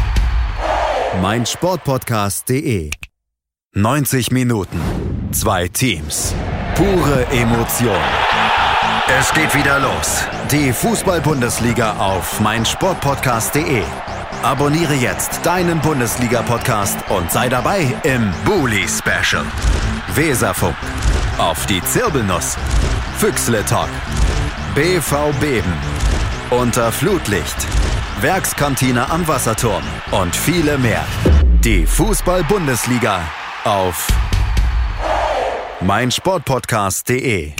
meinsportpodcast.de. 90 Minuten. 2 Teams. Pure Emotion. Es geht wieder los. Die Fußball-Bundesliga auf meinsportpodcast.de. Abonniere jetzt deinen Bundesliga-Podcast und sei dabei im Bully-Special. Weserfunk. Auf die Zirbelnuss. Füchsle-Talk. BV Beben. Unter Flutlicht. Werkskantine am Wasserturm. Und viele mehr. Die Fußball-Bundesliga auf meinsportpodcast.de.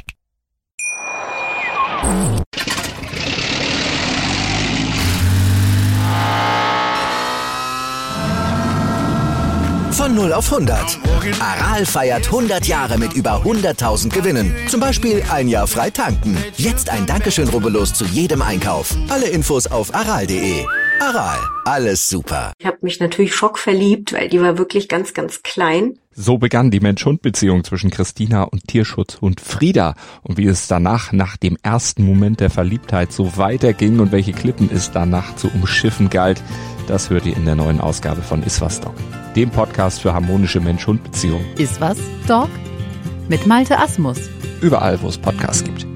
Von 0 auf 100. Aral feiert 100 Jahre mit über 100.000 Gewinnen. Zum Beispiel ein Jahr frei tanken. Jetzt ein Dankeschön, rubbellos zu jedem Einkauf. Alle Infos auf aral.de. Aral, alles super. Ich habe mich natürlich schockverliebt, weil die war wirklich ganz, ganz klein. So begann die Mensch-Hund-Beziehung zwischen Christina und Tierschutzhund Frieda. Und wie es danach, nach dem ersten Moment der Verliebtheit, so weiterging und welche Klippen es danach zu umschiffen galt, das hört ihr in der neuen Ausgabe von Iswas Dog, dem Podcast für harmonische Mensch-Hund-Beziehungen. Iswas Dog? Mit Malte Asmus. Überall, wo es Podcasts gibt.